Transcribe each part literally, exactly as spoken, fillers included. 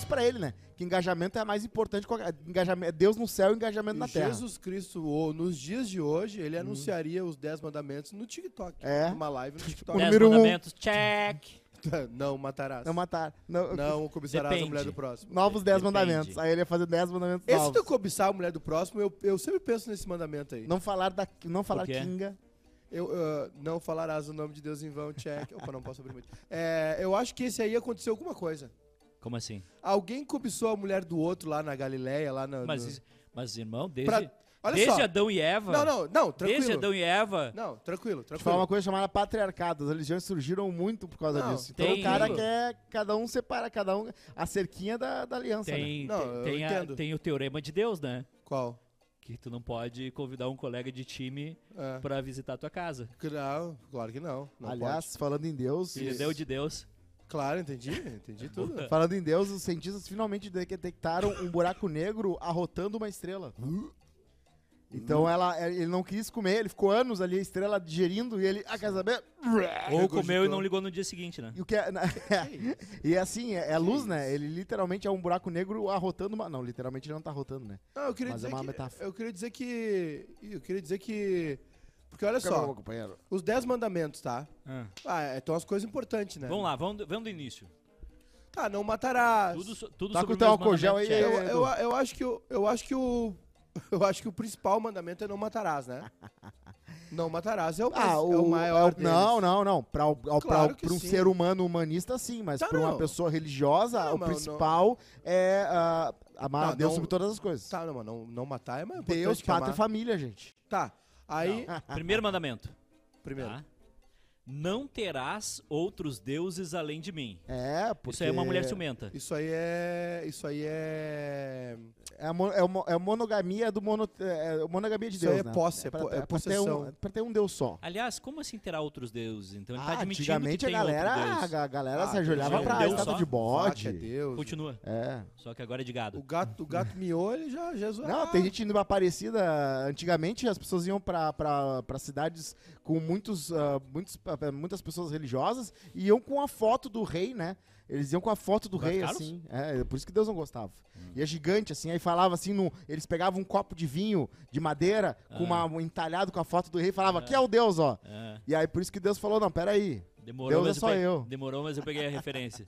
disse pra ele, né? Que engajamento é mais importante. Qualquer, engajamento, Deus no céu e engajamento E na terra. Jesus Cristo, ou, nos dias de hoje, ele anunciaria os dez mandamentos no TikTok. É. Numa live no TikTok. O Dez número um. mandamentos, check. Não matarás. Não matar. Não, Não cobiçarás Depende. a mulher do próximo. Novos dez Depende. mandamentos. Aí ele ia fazer dez mandamentos Esse novos. do cobiçar a mulher do próximo, eu, eu sempre penso nesse mandamento aí. Não falar da, não falar quê? kinga. Eu, uh, não falarás o nome de Deus em vão, check. Opa, não posso abrir muito. É, eu acho que esse aí aconteceu alguma coisa. Como assim? Alguém cobiçou a mulher do outro lá na Galileia, lá na... Mas, no... mas irmão, desde, Pra- Olha desde só. Adão e Eva. Não, não, não, tranquilo. Desde Adão e Eva. Não, tranquilo, Deixa eu falar tranquilo. uma coisa chamada patriarcado. As religiões surgiram muito por causa Não, disso. Então tem- o cara quer cada um separa, cada um a cerquinha da, da aliança. né? Tem, Não, tem, eu tem, a- entendo. tem o teorema de Deus, né? Qual? Que tu não pode convidar um colega de time É. pra visitar a tua casa. Não, claro que não. não Aliás, falando em Deus, Entendeu? De Deus. pode. Claro, entendi, entendi tudo. falando em Deus, os cientistas finalmente detectaram um buraco negro arrotando uma estrela. Então ela, ele não quis comer, ele ficou anos ali, a estrela digerindo, e ele, ah, quer saber? Ou comeu e não ligou no dia seguinte, né? E o que é, e é assim, é, é luz, né? Ele literalmente é um buraco negro arrotando uma... Não, literalmente ele não tá arrotando, né? Não, eu queria Mas é dizer uma que... metáfora. Eu queria dizer que... Eu queria dizer que... Porque olha Calma, só, companheiro. os dez mandamentos, tá? Ah. Ah, então as coisas importantes, né? Vamos lá, vamos, do- vamos do início. Tá, não matarás. Tudo, so- tudo Tá sobre com o teu meus álcool gel mandamentos, aí, Eu, check. eu, eu acho que o, eu acho que o eu acho que o principal mandamento é não matarás, né? Não matarás é o, mais, Ah, é o, o maior é o- Não, não, não. Pra, o- ao- Claro pra, que pra um sim. ser humano humanista, sim. Mas Tá, pra uma não. pessoa religiosa, Não, o mas principal é ah, amar Não, a Deus não- sobre todas as coisas. Tá, não, mas não, não matar é mais importante Deus, que pátria e amar. família, gente. Tá, aí... Primeiro mandamento. Primeiro. Tá? Não terás outros deuses além de mim. É, porque... Isso aí é uma mulher ciumenta. Isso aí é... Isso aí é... É a, mo- é uma- é a monogamia do mono, é a monogamia de Isso Deus, aí é né? posse, é pra, po- é pra ter possessão. um, pra ter um Deus só. Aliás, como assim terá outros deuses? Então ele tá Ah, admitindo antigamente que a tem galera, outro a deus. ga- galera Ah, se ajoelhava tem pra um Deus estátua só? de Vaca bode. é Deus. Continua. É. Só que agora é de gado. O gato, o gato miou, ele já... já zoou. Não, tem gente indo pra Aparecida. Antigamente as pessoas iam pra, pra, pra cidades com muitos, ah, muitos, ah, muitas pessoas religiosas e iam com a foto do rei, né? Eles iam com a foto do Roberto rei, Carlos? assim. É, por isso que Deus não gostava. E é gigante, assim. Aí falava assim, no, eles pegavam um copo de vinho de madeira com uma, um entalhado com a foto do rei e falava, aqui é o Deus, ó. É. E aí por isso que Deus falou, não, peraí. Demorou, Deus é mas só peguei- eu. Demorou, mas eu peguei a referência.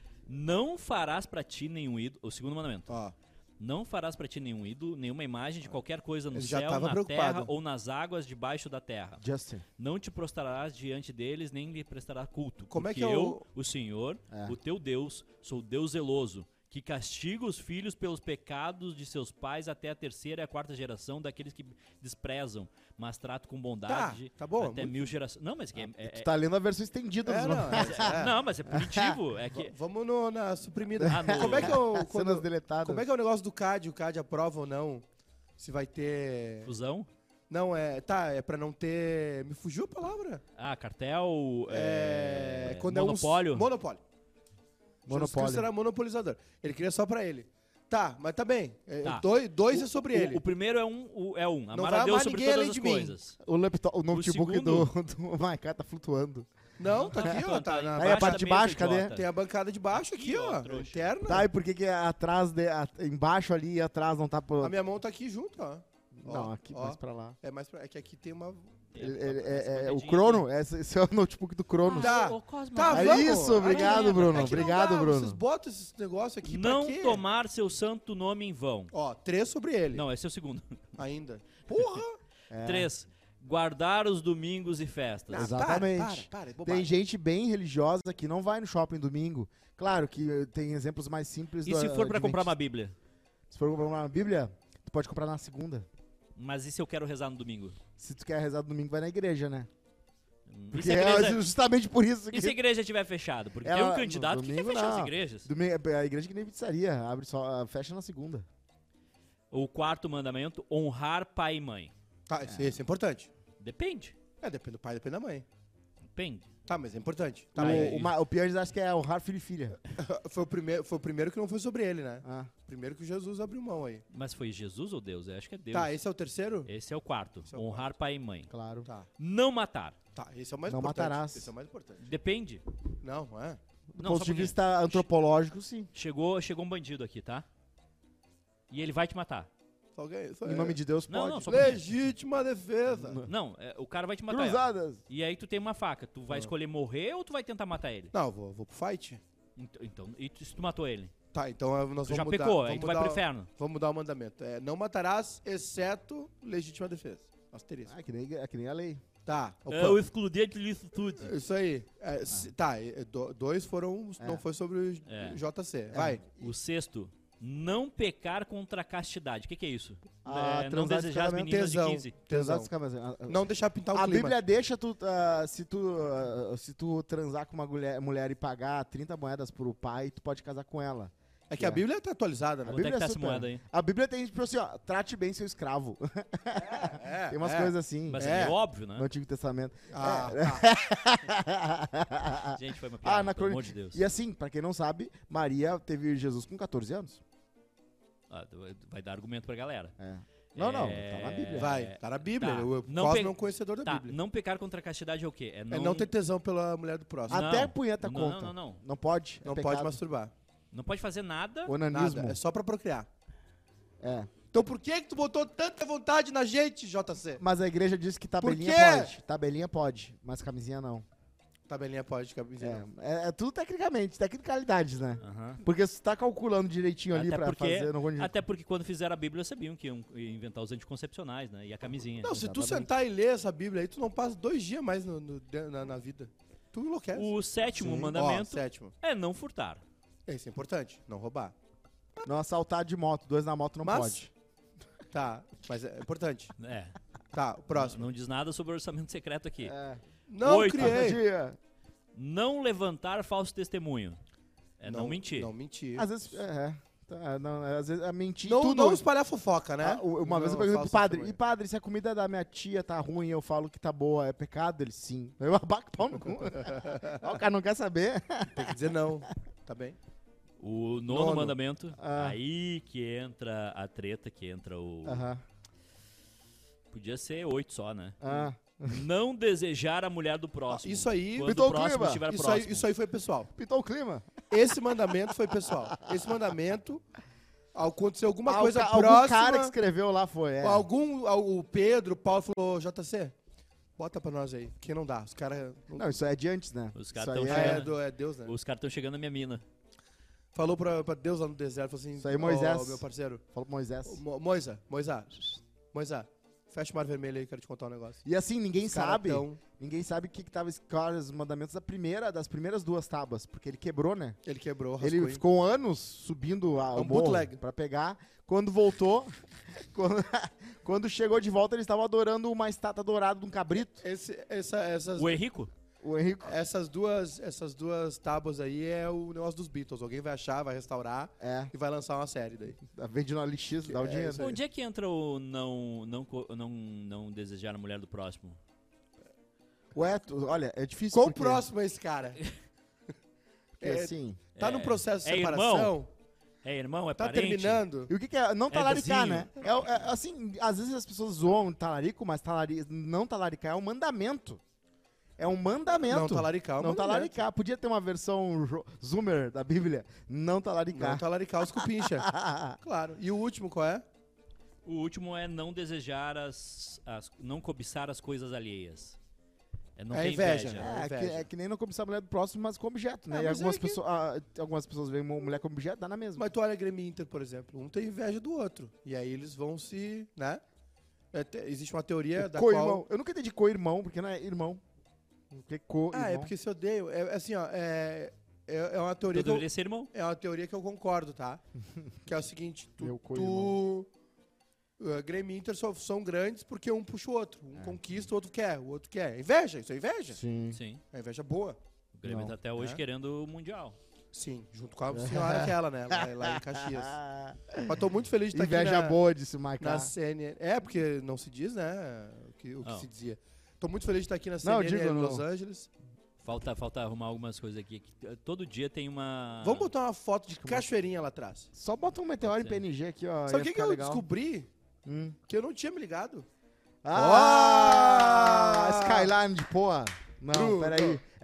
Não farás pra ti nenhum ídolo. O segundo mandamento. Ó, Não farás pra ti nenhum ídolo, nenhuma imagem de qualquer coisa no Ele já céu, tava na preocupado. terra ou nas águas debaixo da terra. Justin. Não te prostrarás diante deles, nem lhe prestarás culto. Como é porque que é eu, o- o Senhor, É. o teu Deus, sou Deus zeloso, que castiga os filhos pelos pecados de seus pais até a terceira e a quarta geração daqueles que desprezam, mas trato com bondade Tá, tá bom, até muito- mil gerações. Não, mas que é, é- Tu tá lendo a versão estendida É, dos não, mandamentos. é, é. não, mas é punitivo. É que V- Vamos no- na suprimida. Ah, no- Como é que é o... Cenas Quando, deletadas. como é que é o negócio do C A D? O C A D aprova ou não? Se vai ter... fusão. Não, é... Tá, é pra não ter... Me fugiu a palavra. Ah, cartel, É... é, quando monopólio. É um... Monopólio. Jesus Monopólio. Cristo era monopolizador. Ele queria só pra ele. Tá, mas tá bem. É, Tá. Dois, dois é sobre O- ele. O, primeiro é um, o- é um. Não Amar vai a Deus amar sobre ninguém todas além as de mim. coisas. O, laptop, o notebook segundo- do, do Maiká tá flutuando. Não, tá aqui, ó. Tá na... Aí, a embaixo parte da de mesa, baixo, cadê? idiota. Tem a bancada de baixo aqui, Ih, ó. ó, trouxa. Interna. Tá, e por que que atrás, de, a- embaixo ali e atrás não tá... Por... A minha mão tá aqui junto, ó. Não, Ó, aqui, ó. mais pra lá. É mais pra... É que aqui tem uma... Ele- Tem- ele- essa é, é, o pancadinha Crono, aqui. esse, esse é o notebook do Cronos. Tá. Ô, Cosmo, Tá, É vamos. isso, obrigado, Aí, Bruno. é que não Obrigado, dá, Bruno. Vocês botam esses negócios aqui Não pra quê? tomar seu santo nome em vão. Ó, três sobre ele. Não, esse é o segundo. Ainda. Porra! É, Três. Guardar os domingos e festas. Ah, Exatamente. Para, para, para, é bobagem. Tem gente bem religiosa que não vai no shopping domingo. Claro que eh, tem exemplos mais simples. E do- se for pra comprar adventistas. uma Bíblia? Se for comprar uma Bíblia, tu pode comprar na segunda. Mas e se eu quero rezar no domingo? Se tu quer rezar no domingo, vai na igreja, né? E Porque se a igreja, é justamente por isso que... e se a igreja estiver fechada? Porque tem Ela- um candidato no que quer domingo, fechar as não. igrejas. Domingo, a igreja que nem pizzaria, abre só, fecha na segunda. O quarto mandamento, honrar pai e mãe. Tá, esse, esse é importante. Depende. É, depende do pai, depende da mãe. Depende. Tá, mas é importante. Tá, o, mas- o, ma- o pior eles acham que é honrar filho e filha. foi, o primeiro, foi o primeiro que não foi sobre ele, né? Ah. Primeiro que Jesus abriu mão aí. Mas foi Jesus ou Deus? Eu acho que é Deus. Tá, esse é o terceiro? Esse é o quarto. Esse é o honrar pai e mãe. Claro. Tá. Não matar. Tá, esse é o mais Não importante. matarás. Esse é o mais importante. Depende. Não, não é. Do Não, ponto só de um pouquinho. vista antropológico, sim. Chegou, chegou um bandido aqui, tá? E ele vai te matar. Só alguém- só Em é- nome de Deus, Não, pode. não, só um pouquinho. Legítima defesa. Não, é, o cara vai te matar. Cruzadas. E aí tu tem uma faca. Tu vai Ah. escolher morrer ou tu vai tentar matar ele? Não, vou, vou pro fight. Ent- Então, e tu- se tu matou ele? Tá, então eh, nós Tu vamos já mudar. pecou, aí vamos tu vai mudar pro o- inferno. Vamos mudar o mandamento. É, não matarás, exceto legítima defesa. Asterisco. Ah, que nem, é que nem a lei. Tá. opa. Eu excluí disso tudo. Isso aí. É, se- tá, é, do- dois foram. É. Não foi sobre o É. J C. Vai. O sexto, não pecar contra a castidade. O que, que é isso? Ah, É, não transar desejar as descaradamente. meninas Tesão. de quinze. Transar Tesão. descaradamente. Ah, Não deixar pintar o A clima. Bíblia deixa tu, ah, se tu, ah, se tu transar com uma mulher, mulher e pagar trinta moedas pro pai, tu pode casar com ela. É que a Bíblia tá atualizada, né? A Quanto é Bíblia que tá é essa super. moeda aí? A Bíblia tem, tipo assim, ó, trate bem seu escravo. É, Tem umas é. coisas assim Mas É. é, óbvio, né? no Antigo Testamento. Ah, É. tá. Gente, foi uma Ah, piada, na pelo crônica- amor de Deus. E assim, pra quem não sabe, Maria teve Jesus com catorze anos. Ah, tu vai- vai dar argumento pra galera. É. Não, não, É, tá na Bíblia. Vai, tá na Bíblia. Tá. O Não Cosmo pe- é um conhecedor da Tá, Bíblia. não pecar contra a castidade é o quê? É não, É não ter tesão pela mulher do próximo. Não. Até a punheta Não, conta. não, não, não. Não pode. é Não pecado. pode masturbar. Não pode fazer nada. Onanismo. Nada. É só pra procriar. É. Então por que que tu botou tanta vontade na gente, J C? Mas a igreja diz que tabelinha quê? pode. Tabelinha pode, mas camisinha não. Tabelinha pode, camisinha. É, é, é tudo tecnicamente, tecnicalidades, né? Aham. Porque se tu tá calculando direitinho ali Até pra porque- fazer... Não vou... Até porque quando fizeram a Bíblia sabiam que iam inventar os anticoncepcionais, né? E a camisinha. Não, se tu Exatamente. sentar e ler essa Bíblia aí, tu não passa dois dias mais no- no- na, na vida. Tu enlouquece. O sétimo Sim. Ó, mandamento sétimo. é não furtar. Esse é importante, não roubar. Não assaltar de moto, dois na moto não Mas- pode. Tá, mas é importante. É. Tá, o próximo. Não diz nada sobre o orçamento secreto aqui. É. Não Oito. criei. Dia. Não levantar falso testemunho. É não, mentir. Não mentir. Às vezes, é, tá, não, às vezes é mentir Não, tudo. não espalhar fofoca, né? Ah, u- uma Não, vez eu perguntei pro falso padre, testemunho. e padre, se a comida da minha tia tá ruim, eu falo que tá boa, é pecado? Ele, sim. Eu abaco pau no cu. Ah, o cara não quer saber. Tem que dizer não. Tá bem? O nono, Nono. mandamento, Ah. aí que entra a treta, que entra o... Aham. Podia ser oito só, né? Ah. Não desejar a mulher do próximo. Isso aí, Quando Pitou o o próximo clima. estiver isso próximo. aí, isso aí foi pessoal. Pitou o clima. Esse mandamento foi pessoal. Esse mandamento, ao acontecer alguma Ah, o coisa ca- algum próxima, cara que escreveu lá foi, é. algum, o Pedro, o Paulo falou, J C, bota pra nós aí, que não dá. Os caras... Não, isso é de antes, né? Os Isso caras aí tão é... É, chegando. do- é Deus, né? Os caras estão chegando na minha mina. Falou pra, pra Deus lá no deserto, falou assim, Isso aí, Moisés. "Ó, meu parceiro, Falou pro Moisés. Mo Moisa, Moisa, Moisa, fecha o mar vermelho aí, quero te contar um negócio. E assim, ninguém Os cara sabe, tão- ninguém sabe o que que tava escrito os mandamentos da primeira, das primeiras duas tábuas, porque ele quebrou, né? Ele quebrou, rascou. Ele hein? ficou anos subindo a, É o um morro bootleg. pra pegar. Quando voltou, quando, quando chegou de volta, eles estavam adorando uma estátua dourada de um cabrito. Esse, essa, essas, O Henrico? O Henrique... essas, duas, essas duas tábuas aí é o negócio dos Beatles. Alguém vai achar, vai restaurar É, e vai lançar uma série daí. vende no L X, dá o É, dinheiro. isso aí. Onde é que entra o não, não, co- não, não desejar a mulher do próximo? Ué, tu- olha, é difícil Qual o porque, próximo é esse cara? porque, É, assim... Tá É- num processo de é separação? irmão? É irmão? É Tá parente? terminando? E o que, que é? Não talaricar, vizinho. né? É, é, assim, às vezes as pessoas zoam talarico, mas talari, não talaricar é um mandamento. É um mandamento. Não talaricar. é um Não mandamento. talaricar. Podia ter uma versão ro- zoomer da Bíblia. Não Não talaricar. talaricar os cupincha. Claro. E o último qual é? O último é não desejar as, as... não cobiçar as coisas alheias. É não É ter inveja, inveja. né? É, que, inveja. é que nem não cobiçar a mulher do próximo, mas com objeto, né? Ah, e mas algumas, é que- pessoas, ah, algumas pessoas veem uma mulher como objeto, dá na mesma. Mas tu olha Grêmio e Inter, por exemplo. Um tem inveja do outro. E aí eles vão se, né? É, te- existe uma teoria da Co-irmão. qual... Eu nunca entendi co-irmão, porque não é irmão. Porque co-irmão. Ah, é porque se odeio. É assim, ó. É, é, é uma teoria Então que eu, deveria ser irmão. é uma teoria que eu concordo, tá? Que é o seguinte, tu, Meu tu co-irmão. uh, Grêmio e Inter só são grandes porque um puxa o outro. Um É. conquista, o outro quer, o outro quer. Inveja, isso é inveja. Sim. Sim. É inveja boa. O Grêmio Não. tá até hoje É. querendo o Mundial. Sim, junto com a senhora aquela, né? Lá, lá em Caxias. Ah, Mas tô muito feliz de estar inveja aqui na, boa, disse o na Maiká. C N N. É, porque não se diz, né? O que, o que Não. se dizia. Tô muito feliz de estar aqui na C Não, N N digo, em não. Los Angeles. Falta, falta arrumar algumas coisas aqui. que, eh, Todo dia tem uma... Vamos botar uma foto de cachoeirinha lá atrás. Só bota um meteoro em Pode ser. P N G aqui, ó. Sabe ia o que, que ficar eu legal. descobri? Hum. Que eu não tinha me ligado. Ah! Ah! Skyline de porra. Não, Bruno. peraí.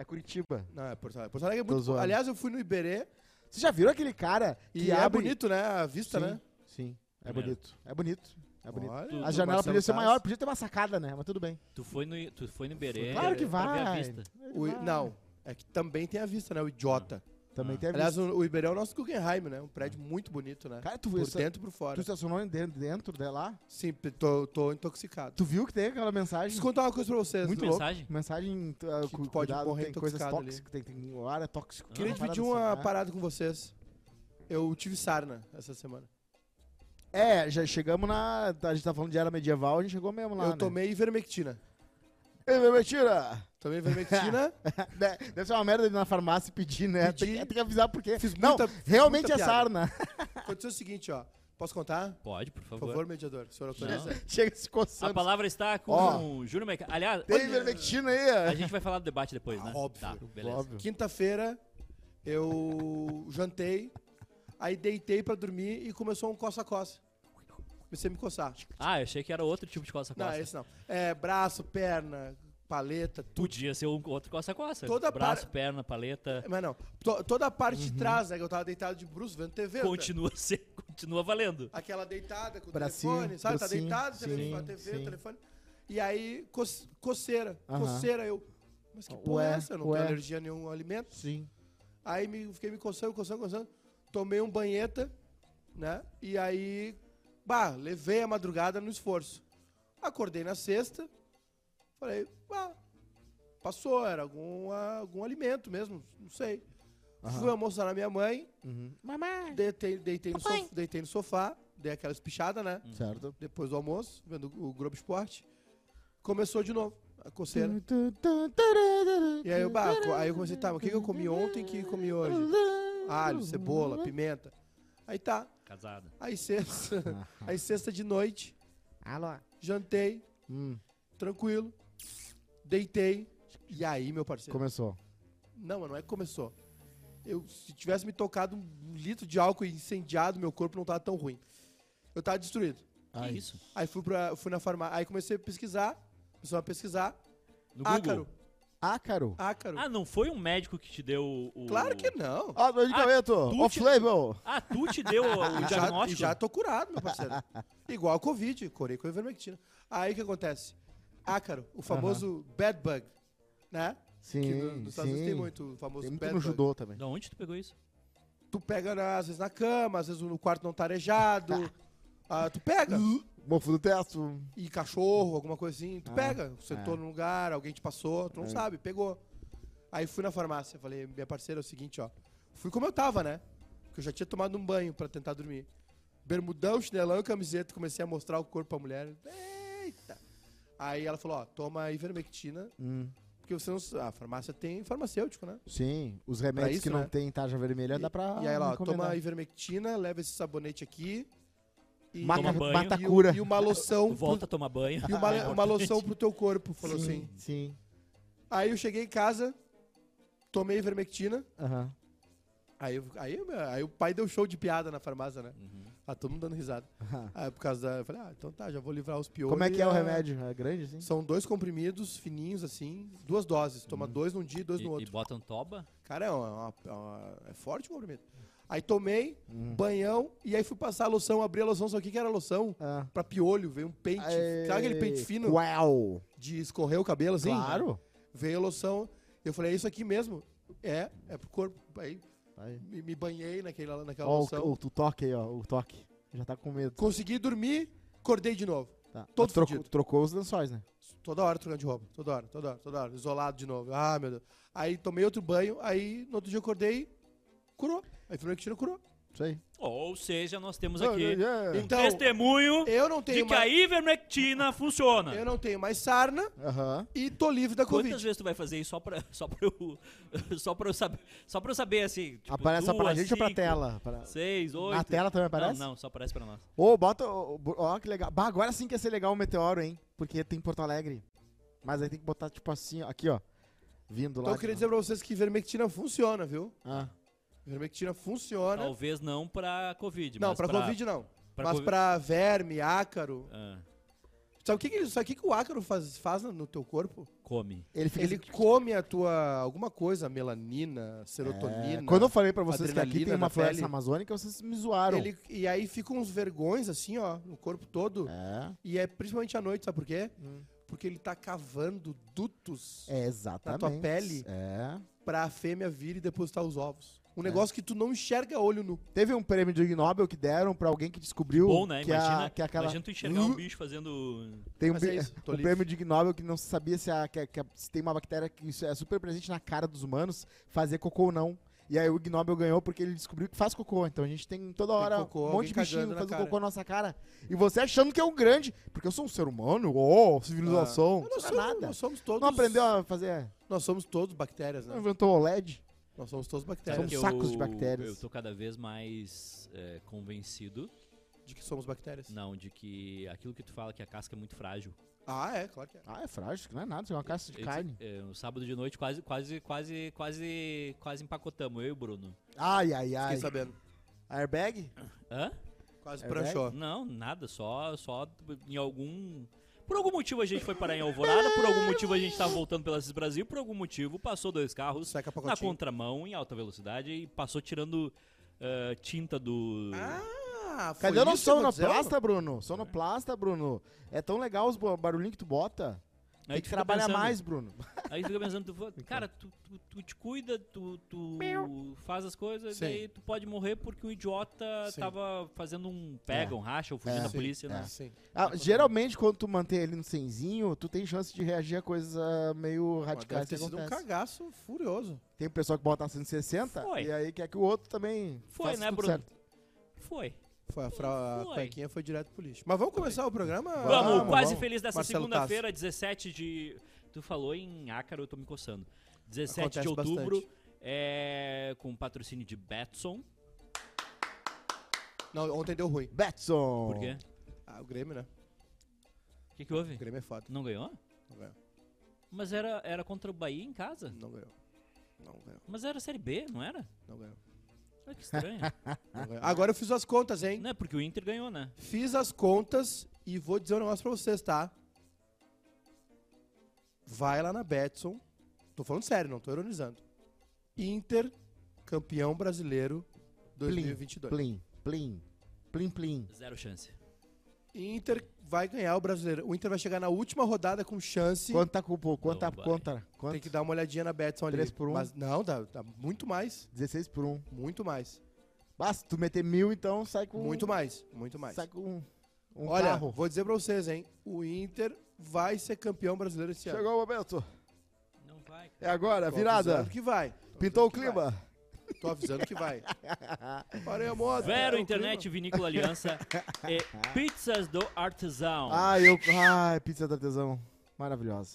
É Curitiba. Não, é Porto Alegre. Porto Alegre é Tô muito... zoando. Aliás, eu fui no Iberê Você já viu aquele cara que e é abre... bonito, né? A vista, sim, né? Sim, é Primeiro. bonito. É bonito. É bonito. Olha, Tu- A tu- janela Marcelo podia ser Tassi. maior, podia ter uma sacada, né? Mas tudo bem. Tu foi no, tu foi no Iberê. Claro que pra ver a vai. vista. O I- Não, é que também tem a vista, né? O idiota. Também Ah. tem a Aliás, vista. o, o Iberê é o nosso Guggenheim, né? Um prédio muito bonito, né? Cara, tu, Por essa- dentro e por fora. tu estacionou em dentro, dentro de lá? Sim, tô, tô intoxicado. Tu viu que tem aquela mensagem? Preciso contar uma coisa pra vocês. Muito né? louco. Mensagem? Mensagem, uh, Que cu- tu pode cuidado, morrer tem coisas intoxicado tóxicas, tem, tem, o ar é tóxico. Queria Uma dividir parada uma assim, né? parada com vocês. Eu tive sarna essa semana. É, já chegamos na... A gente tá falando de era medieval, a gente chegou mesmo lá, eu né? tomei ivermectina. Ei, meu, mentira! Tomei ivermectina. Deve ser uma merda de ir na farmácia pedir, né? Pedi. Tem, que- tem que avisar porque... Fiz Não, muita- fiz realmente muita é piada. sarna. Aconteceu o seguinte, ó. Posso contar? Pode, por Por favor. favor, mediador. O senhor autoriza? Chega se A coçando. palavra está com Ó. o Júnior Maica. Aliás, Tem ivermectina aí? a gente vai falar do debate depois, né? Ah, óbvio. Tá, beleza. Óbvio. Quinta-feira, eu jantei, aí deitei pra dormir e começou um coça-coça. Comecei a me coçar. Ah, eu achei que era outro tipo de Não, coça-coça. esse não. É braço, perna, paleta, tudo. Podia ser um outro coça-coça. Toda Braço, par- perna, paleta. Mas não. To- toda a parte de trás, né? Que eu tava deitado de bruços vendo T V. né? Continua, ser, continua valendo. Aquela deitada com o Bracinho, telefone, sabe? Tá bracinho, deitado, sim, telefone, a T V, sim. o telefone. E aí, co coceira. Aham. Coceira, eu. Mas que porra Ué, é essa? Eu não ué. tenho alergia a nenhum alimento. Sim. Aí me, fiquei me coçando, coçando, coçando. Tomei um banheta, né? E aí, bah, levei a madrugada no esforço. Acordei na sexta, falei, bah, passou, era algum, algum alimento mesmo, não sei. Aham. Fui almoçar na minha mãe, Uhum. Mamãe. deitei, deitei, no sof- deitei no sofá, dei aquela espichada, né? Certo. Depois do almoço, vendo o Globo Esporte. Começou de novo a coceira. E aí eu, bah, co- aí eu comecei, tá, mas o que, que eu comi ontem que comi hoje? Alho, cebola, pimenta. Aí tá. Casada. Aí sexta, aí sexta de noite, Alô. jantei, Hum, tranquilo, deitei. E aí, meu parceiro? começou. Não, mas não é que começou. Eu, se tivesse me tocado um litro de álcool e incendiado, meu corpo não tava tão ruim. Eu tava destruído. Que Ai. isso? Aí fui, pra, fui na farmácia, aí comecei a pesquisar, comecei a pesquisar. No Ácaro, Google. Ácaro. ácaro. Ah, não foi um médico que te deu o... Claro que não. Ó, medicamento. tu te- Off-label. Ah, tu te deu o, o E já, e diagnóstico? já tô curado, meu parceiro. Igual a Covid, curei com a ivermectina. Aí o que acontece? Ácaro, o famoso bad bug, né? Sim, que no, nos Estados Unidos sim. tem muito o famoso Tem muito bad no bug. judô também. Da onde tu pegou isso? Tu pega, na- às vezes, na cama, às vezes no quarto não tarejado. Ah, tu pega. Mofo do teto. E cachorro, alguma coisa assim. Tu Ah, pega. Sentou é. num lugar, alguém te passou, tu não É. sabe, pegou. Aí fui na farmácia, falei, minha parceira, é o seguinte, ó. Fui como eu tava, né? Porque eu já tinha tomado um banho pra tentar dormir. Bermudão, chinelão e camiseta. Comecei a mostrar o corpo pra mulher. Eita! Aí ela falou, ó, toma ivermectina. Hum, Porque você não... A farmácia tem farmacêutico, né? sim, os remédios isso, que não né? tem tarja vermelha dá pra E aí ela, ó, encomendar. toma ivermectina, leva esse sabonete aqui. E, Mata, Toma banho. mata e, cura. o- e uma loção... Volta a tomar banho. pro, e uma, É uma loção importante. pro teu corpo, falou sim, assim. Sim. Aí eu cheguei em casa, tomei ivermectina. Aham. Aí, eu- aí, eu- aí o pai deu show de piada na farmácia, né? Uhum. Ah, todo mundo dando risada. Aham. Aí por causa da... Eu falei, ah, então tá, já vou livrar os piolhos. Como é que e é o a- remédio? É grande, assim? São dois comprimidos fininhos, assim, duas doses. Toma dois num dia e dois E, no e outro. botam toba? Cara, é, uma- é uma- é forte o comprimido. Aí tomei, Hum. banhão, e aí fui passar a loção, abri a loção, só que que era loção? Ah. Pra piolho, veio um pente. Sabe aquele pente fino Uau! de escorrer o cabelo assim? Claro. Veio a loção. Eu falei, é isso aqui mesmo? É, é pro corpo. Aí Aí. me, me banhei naquela, naquela Ó, loção. o, o, o toque aí, ó. O toque. Já tá com medo. Consegui dormir, acordei de novo. Tá. todo Mas trocou, fudido. trocou os lençóis, né? Toda hora trocando de roupa. Toda hora, toda hora, toda hora. Isolado de novo. Ah, meu Deus. Aí tomei outro banho, aí no outro dia acordei, curou. Aí ivermectina curou. Isso aí. Ou seja, nós temos aqui um Então, testemunho eu não de tenho que a mais, ivermectina funciona. eu não tenho mais sarna Aham. e tô livre da Quantas Covid. vezes tu vai fazer isso só pra, só pra, eu, só pra eu saber, só pra eu saber assim, tipo, Aparece só pra duas, gente ou pra cinco, tela? Pra- Seis, oito. Na tela também aparece? Não, não, só aparece pra nós. Ô, bota. Ó, ó, que legal. Bah, agora sim que ia ser legal o meteoro, hein? Porque tem Porto Alegre. Mas aí tem que botar, tipo assim, ó, aqui, ó. Vindo lá. Então eu queria de- dizer pra vocês que ivermectina funciona, viu? Ah. Ivermectina funciona. Talvez não pra Covid, Não, mas pra Covid não. pra Mas Covid- pra verme, ácaro, Ah. Sabe o que, que, ele- sabe o, que, que o ácaro faz, faz no teu corpo? Come. Ele fica Ele come a tua... alguma coisa, melanina, serotonina. É, quando eu falei pra vocês que aqui adrenalina tem uma na floresta pele. amazônica, vocês me zoaram. Ele, e aí ficam uns vergões, assim, ó, no corpo todo. É, E é principalmente à noite, sabe por quê? Hum. Porque ele tá cavando dutos é exatamente. Na tua pele? É. pra fêmea vir e depositar os ovos. Um negócio que tu não enxerga a olho nu. Teve um prêmio de Ig Nobel que deram pra alguém que descobriu Bom, né? que, Imagina, a, que aquela... imagina tu enxergar um bicho fazendo... Tem um, Mas é bi- isso, tô um livre. prêmio de Ig Nobel que não se sabia se, a, que a- que a- se tem uma bactéria que isso é super presente na cara dos humanos, fazer cocô ou não. E aí o Ig Nobel ganhou porque ele descobriu que faz cocô. Então a gente tem toda hora cocô, um monte de alguém bichinho cagando na fazendo cara. cocô na nossa cara. E você achando que é um grande, porque eu sou um ser humano, oh, civilização. Ah, nós, não é somos, nada. nós somos todos... Não aprendeu a fazer... Nós somos todos bactérias, Não né? inventou o L E D. Nós somos todos Sabe bactérias. que Somos sacos de bactérias. Eu tô cada vez mais é, convencido, De que somos bactérias. não, de que aquilo que tu fala que a casca é muito frágil. Ah, é, claro que é. Ah, é frágil, que não é nada, isso é uma caça de Esse- carne. é, no sábado de noite quase, quase, quase, quase, quase empacotamos, eu e o Bruno. Ai, ai, ai. Fiquei sabendo. Airbag? Hã? Quase Airbag? pranchou. Não, nada, só, só em algum... Por algum motivo a gente foi parar em Alvorada, por algum motivo a gente tava voltando pela Cis Brasil, por algum motivo passou dois carros Seca na pacotinho. contramão em alta velocidade e passou tirando ah, tinta do... Ah, foi Cadê o nosso isso que aconteceu? sonoplasta, Bruno? Sonoplasta, Bruno. É tão legal os bo- barulhinhos que tu bota. Aí Tem tu que fica trabalhar pensando- mais, Bruno. Aí fica pensando, tu, fa- cara, tu, tu, tu te cuida, tu, tu faz as coisas, Sim. daí tu pode morrer porque o idiota Sim. tava fazendo um pega, É. um racha ou fugindo É. da Sim, polícia, né? É, sim. Ah, geralmente, quando tu mantém ele no cenzinho, tu tem chance de reagir a coisas ah, meio Mas radicais deve que ter sido um acontecem. cagaço furioso. Tem um pessoal que bota cento e sessenta Foi. e aí quer que o outro também Foi, faça né, tudo Bruno? certo. Foi. Foi, a, fra... a Foi. cuequinha foi direto pro lixo. Mas vamos começar o programa? Vamos, vamos, quase vamos. feliz dessa Marcelo segunda-feira, dezessete de... Tu falou em Ácaro, eu tô me coçando. dezessete de Acontece outubro, bastante. é, com patrocínio de Betson. Não, ontem deu ruim. Betson! Por quê? Ah, o Grêmio, né? O que, que houve? O Grêmio é foda. Não ganhou? Não ganhou. Mas era, era contra o Bahia em casa? Não ganhou. Não ganhou. Mas era Série B, não era? Não ganhou. Olha que estranho. Não ganhou. Agora eu fiz as contas, hein? Não é porque o Inter ganhou, né? Fiz as contas e vou dizer um negócio pra vocês, tá? Vai lá na Betson. Tô falando sério, não tô ironizando. Inter, campeão brasileiro dois mil e vinte e dois. Plim, plim, plim, plim. Zero chance. Inter vai ganhar o brasileiro. O Inter vai chegar na última rodada com chance. Quanto tá com pô, quanto tá, Não vai. quanto, quanto? Tem que dar uma olhadinha na Betson ali. Três por um? Mas não, dá, dá muito mais. dezesseis por um. Muito mais. Basta, tu meter mil, então sai com... Muito mais. Muito mais. Sai com um Olha, carro. vou dizer pra vocês, hein? O Inter vai ser campeão brasileiro esse ano. Chegou o momento. Não vai, É agora, Tô virada. avisando que vai. Tô Pintou o avisando que clima. vai. Tô avisando que vai. Parei a moda. Vero É, o Internet clima. Vinícola Aliança e Pizzas do Artesão. Ai, eu... Ai, pizza do artesão. Maravilhosa.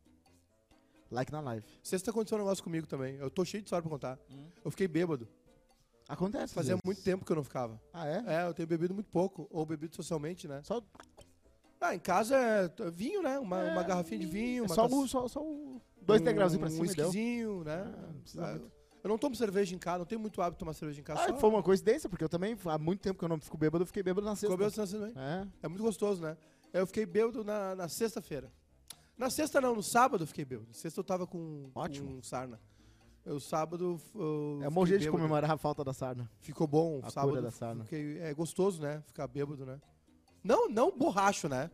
Like na live. Sexta aconteceu um negócio comigo também. Eu tô cheio de história pra contar. Hum. Eu fiquei bêbado. Acontece. Fazia às vezes. muito tempo que eu não ficava. Ah, é? É, eu tenho bebido muito pouco. Ou bebido socialmente, né? Só, Ah, em casa é t- vinho, né? Uma, É, uma garrafinha de vinho. é uma só, taça- o, só, só o... Dois um, degrauzinhos pra Um cima e deu. whiskyzinho, né? Ah, não precisa Ah, muito. eu, eu não tomo cerveja em casa, não tenho muito hábito de tomar cerveja em casa. Ah, só foi uma coincidência, porque eu também, há muito tempo que eu não fico bêbado, eu fiquei bêbado na sexta. Comeu senão você não- É. É muito gostoso, né? Eu fiquei bêbado na, na sexta-feira. Na sexta não, no sábado eu fiquei bêbado. Na sexta eu tava com, Ótimo. com sarna. Eu sábado eu É um bom fiquei jeito de bêbado. comemorar a falta da sarna. Ficou bom. A sábado cura da sarna. fiquei- é gostoso, né? Ficar bêbado, né? Não, não borracho, né?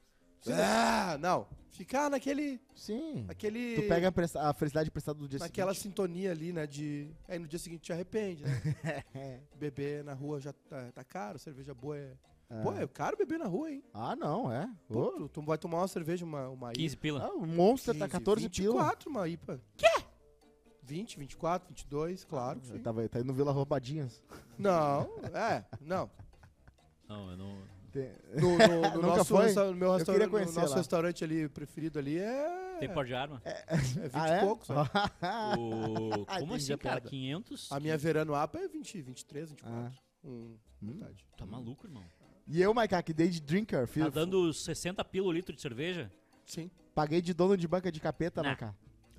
Ah, não. Ficar naquele... Sim. Aquele... Tu pega a, presta- a felicidade prestada do dia Naquela seguinte. sintonia ali, né? De. Aí no dia seguinte te arrepende, né? Beber na rua já tá, tá caro, cerveja boa é. É. Pô, é caro beber na rua, hein? Ah, não, é. Pô, Ô. tu, tu vai tomar uma cerveja, uma, uma quinze pila. Ah, o Monster tá quinze, quatorze vinte e pila. quatro, uma I P A. Quê? vinte, vinte e quatro, vinte e dois, claro que sim. Eu tava, tá indo no Vila Roubadinhas. Não, é, não. Não, eu não... Tem- No, no- no Nunca nosso, foi? resta- no meu Eu restaurante, queria no conhecer nosso lá. restaurante ali preferido ali é. Tem porte de arma? É vinte Ah, e é? poucos. né? O... Ah, Como entendi assim, a cara? piada. quinhentos? A minha verano A P A é vinte, vinte e três, vinte e quatro. Ah. Hum, Hum. verdade. Tá maluco, irmão? E eu, Maiká, que dei de drinker, Tá filho, dando sessenta pila o litro de cerveja? Sim. paguei de dono de banca de capeta, Não. Maiká.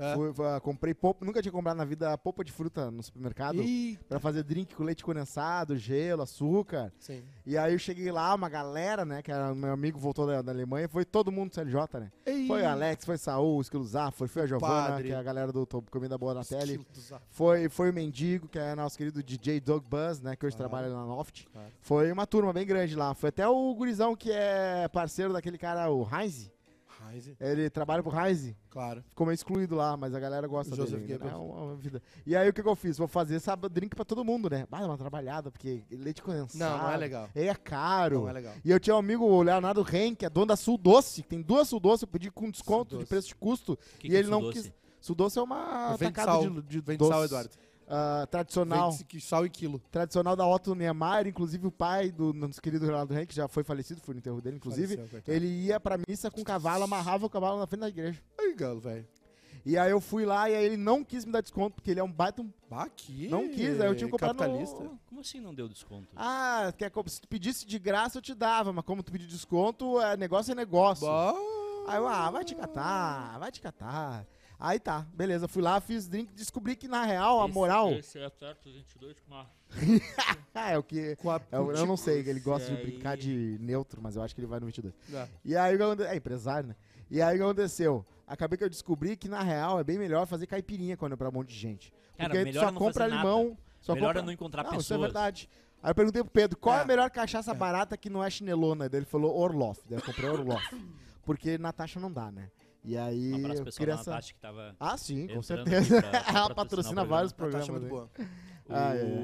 É. Fui, fui, comprei polpa, nunca tinha comprado na vida polpa de fruta no supermercado. Ih, Pra fazer drink com leite condensado, gelo, açúcar. sim. E aí eu cheguei lá, uma galera, né, que era meu amigo, voltou da, da Alemanha, foi todo mundo do C L J, né? Ei, Foi o Alex, foi o Saul, o Esquilo Zafra, foi a Giovana, Padre. que é a galera do Tô Comida Boa na Tele. Esquilo do Zafra. Foi, foi o Mendigo, que é nosso querido D J Doug Buzz, né, que hoje Claro. trabalha na Loft. Claro. Foi uma turma bem grande lá. Foi até o gurizão que é parceiro daquele cara, o Heinz. Heinz, Ele trabalha pro Heinz. claro. Ficou meio excluído lá, mas a galera gosta O Joseph dele. ainda, né? É Goebbels. uma, uma vida. E aí o que, que eu fiz? Vou fazer essa drink pra todo mundo, né? Ah, uma trabalhada, porque leite condensado. Não, não é legal. É caro. Não é legal. E eu tinha um amigo, o Leonardo Ren, que é dono da Sul Doce, que tem duas Sul Doce, eu pedi com desconto Sul de Doce. preço de custo. Que e que é ele não Sul quis. Doce? Sul Doce é uma Vende atacada sal. de, de Vende doce, sal, Eduardo. ah, tradicional. Vende que- sal e quilo. Tradicional da Otto Niemeyer, inclusive o pai do nosso querido Leonardo Ren, que já foi falecido, foi no enterro dele, inclusive. Faleceu, coitado. Ele ia pra missa com o cavalo, amarrava o cavalo na frente da igreja. Ai, galo, velho. E aí eu fui lá e aí ele não quis me dar desconto, porque ele é um baita. um- Bah, que Não quis, aí eu tinha que comprar no- capitalista. Como assim não deu desconto? Ah, quer, co- se tu pedisse de graça eu te dava, mas como tu pediu desconto, é, negócio é negócio. Bah. Aí eu, ah, vai te catar, vai te catar. Aí tá, beleza, fui lá, fiz drink, descobri que na real, a moral. Esse é certo, vinte e dois com uma... Ah, é o que. Com a é o- eu não sei, ele gosta de Esse aí- brincar de neutro, mas eu acho que ele vai no vinte e dois. Ah, E aí o que aconte- é empresário, né? E aí o que aconteceu? Acabei que eu descobri que na real é bem melhor fazer caipirinha quando é pra um monte de gente. Cara, Porque aí tu melhor só é não compra fazer limão. Só Melhor compra... é não encontrar Não, pessoas. isso é verdade. Aí eu perguntei pro Pedro, qual é, É. a melhor cachaça É. barata que não é chinelona? Daí ele falou Orloff. Daí eu comprei Orloff. Porque Natasha não dá, né? E aí Um abraço eu pessoal queria da essa... Natasha que tava... Ah, sim, com entrando certeza. aqui pra- pra Ela patrocinar patrocina o vários a taxa programas. é muito né? boa. Ah, é.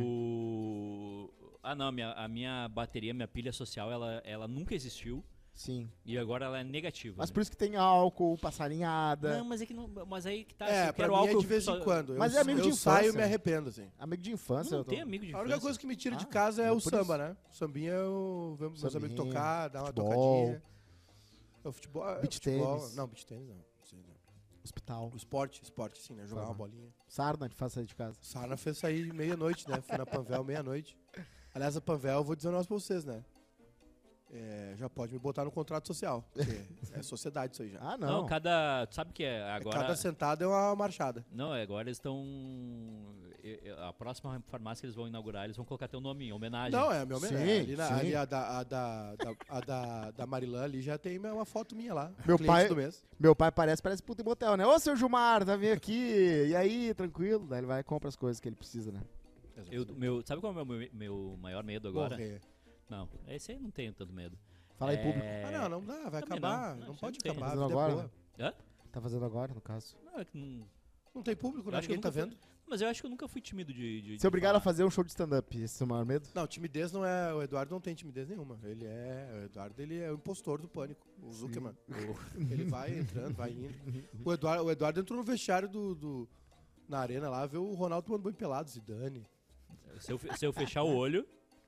O... Ah, não, minha, a minha bateria, minha pilha social, ela, ela nunca existiu Sim. e agora ela é negativa. Mas né? por isso que tem álcool, passarinhada. Não, mas é que não, mas aí que tá, É, assim, eu pra quero mim álcool é de vez só- em quando. Mas eu, é amigo eu de saio e infância. me arrependo, assim. Amigo de infância. Não, eu tô- tem amigo de A única infância. coisa que me tira de Ah, casa é é o por samba, né? O sambinha eu vejo meus amigos Sambinha, tocar, dar uma futebol. tocadinha. O futebol, é, Beach futebol. tênis. Não, beach tênis não. Isso aí não. Hospital. O esporte, esporte sim, né? Jogar Tá uma bom. bolinha. Sarna, te faz sair de casa. Sarna fez sair meia-noite, né? Fui na Panvel meia-noite. Aliás, a Panvel, eu vou dizer um negócio pra vocês, né? É, já pode me botar no contrato social. Porque é sociedade isso aí já. Ah, Não, não. cada... Tu sabe que é agora... Cada sentada é uma marchada. Não, agora eles estão... A próxima farmácia que eles vão inaugurar, eles vão colocar teu nome em homenagem. Não, é a minha Sim, homenagem. Ali, na- sim. ali a, da, a, da, da, a da, da Marilã ali já tem uma foto minha lá. Meu cliente pai- do mês. Meu pai parece, parece puta em motel, né? Ô, seu Gilmar, tá vindo aqui. E aí, tranquilo? Daí ele vai e compra as coisas que ele precisa, né? Eu, meu, sabe qual é o meu, meu maior medo agora? Morrer. Não, esse aí eu não tenho tanto medo. Fala aí, É, público. Ah, não, não dá, vai Também acabar. não. Não, Não, pode isso aí não acabar. tem. A vida é Agora? boa. Hã? Tá fazendo agora, no caso. Não, é que não- Não tem público, eu né? acho que eu Ninguém tá nunca vendo. fui- Mas eu acho que eu nunca fui tímido de... de Ser obrigado a falar. fazer um show de stand-up. Esse é o seu maior medo? Não, timidez não é. O Eduardo não tem timidez nenhuma. Ele é. O Eduardo ele é o impostor do pânico. O Zuckerman. Ele vai entrando, vai indo. O Eduardo, o Eduardo entrou no vestiário do, do- na arena lá, vê o Ronaldo tomando banho pelado, Zidane. Se eu, fe- se eu fechar o olho,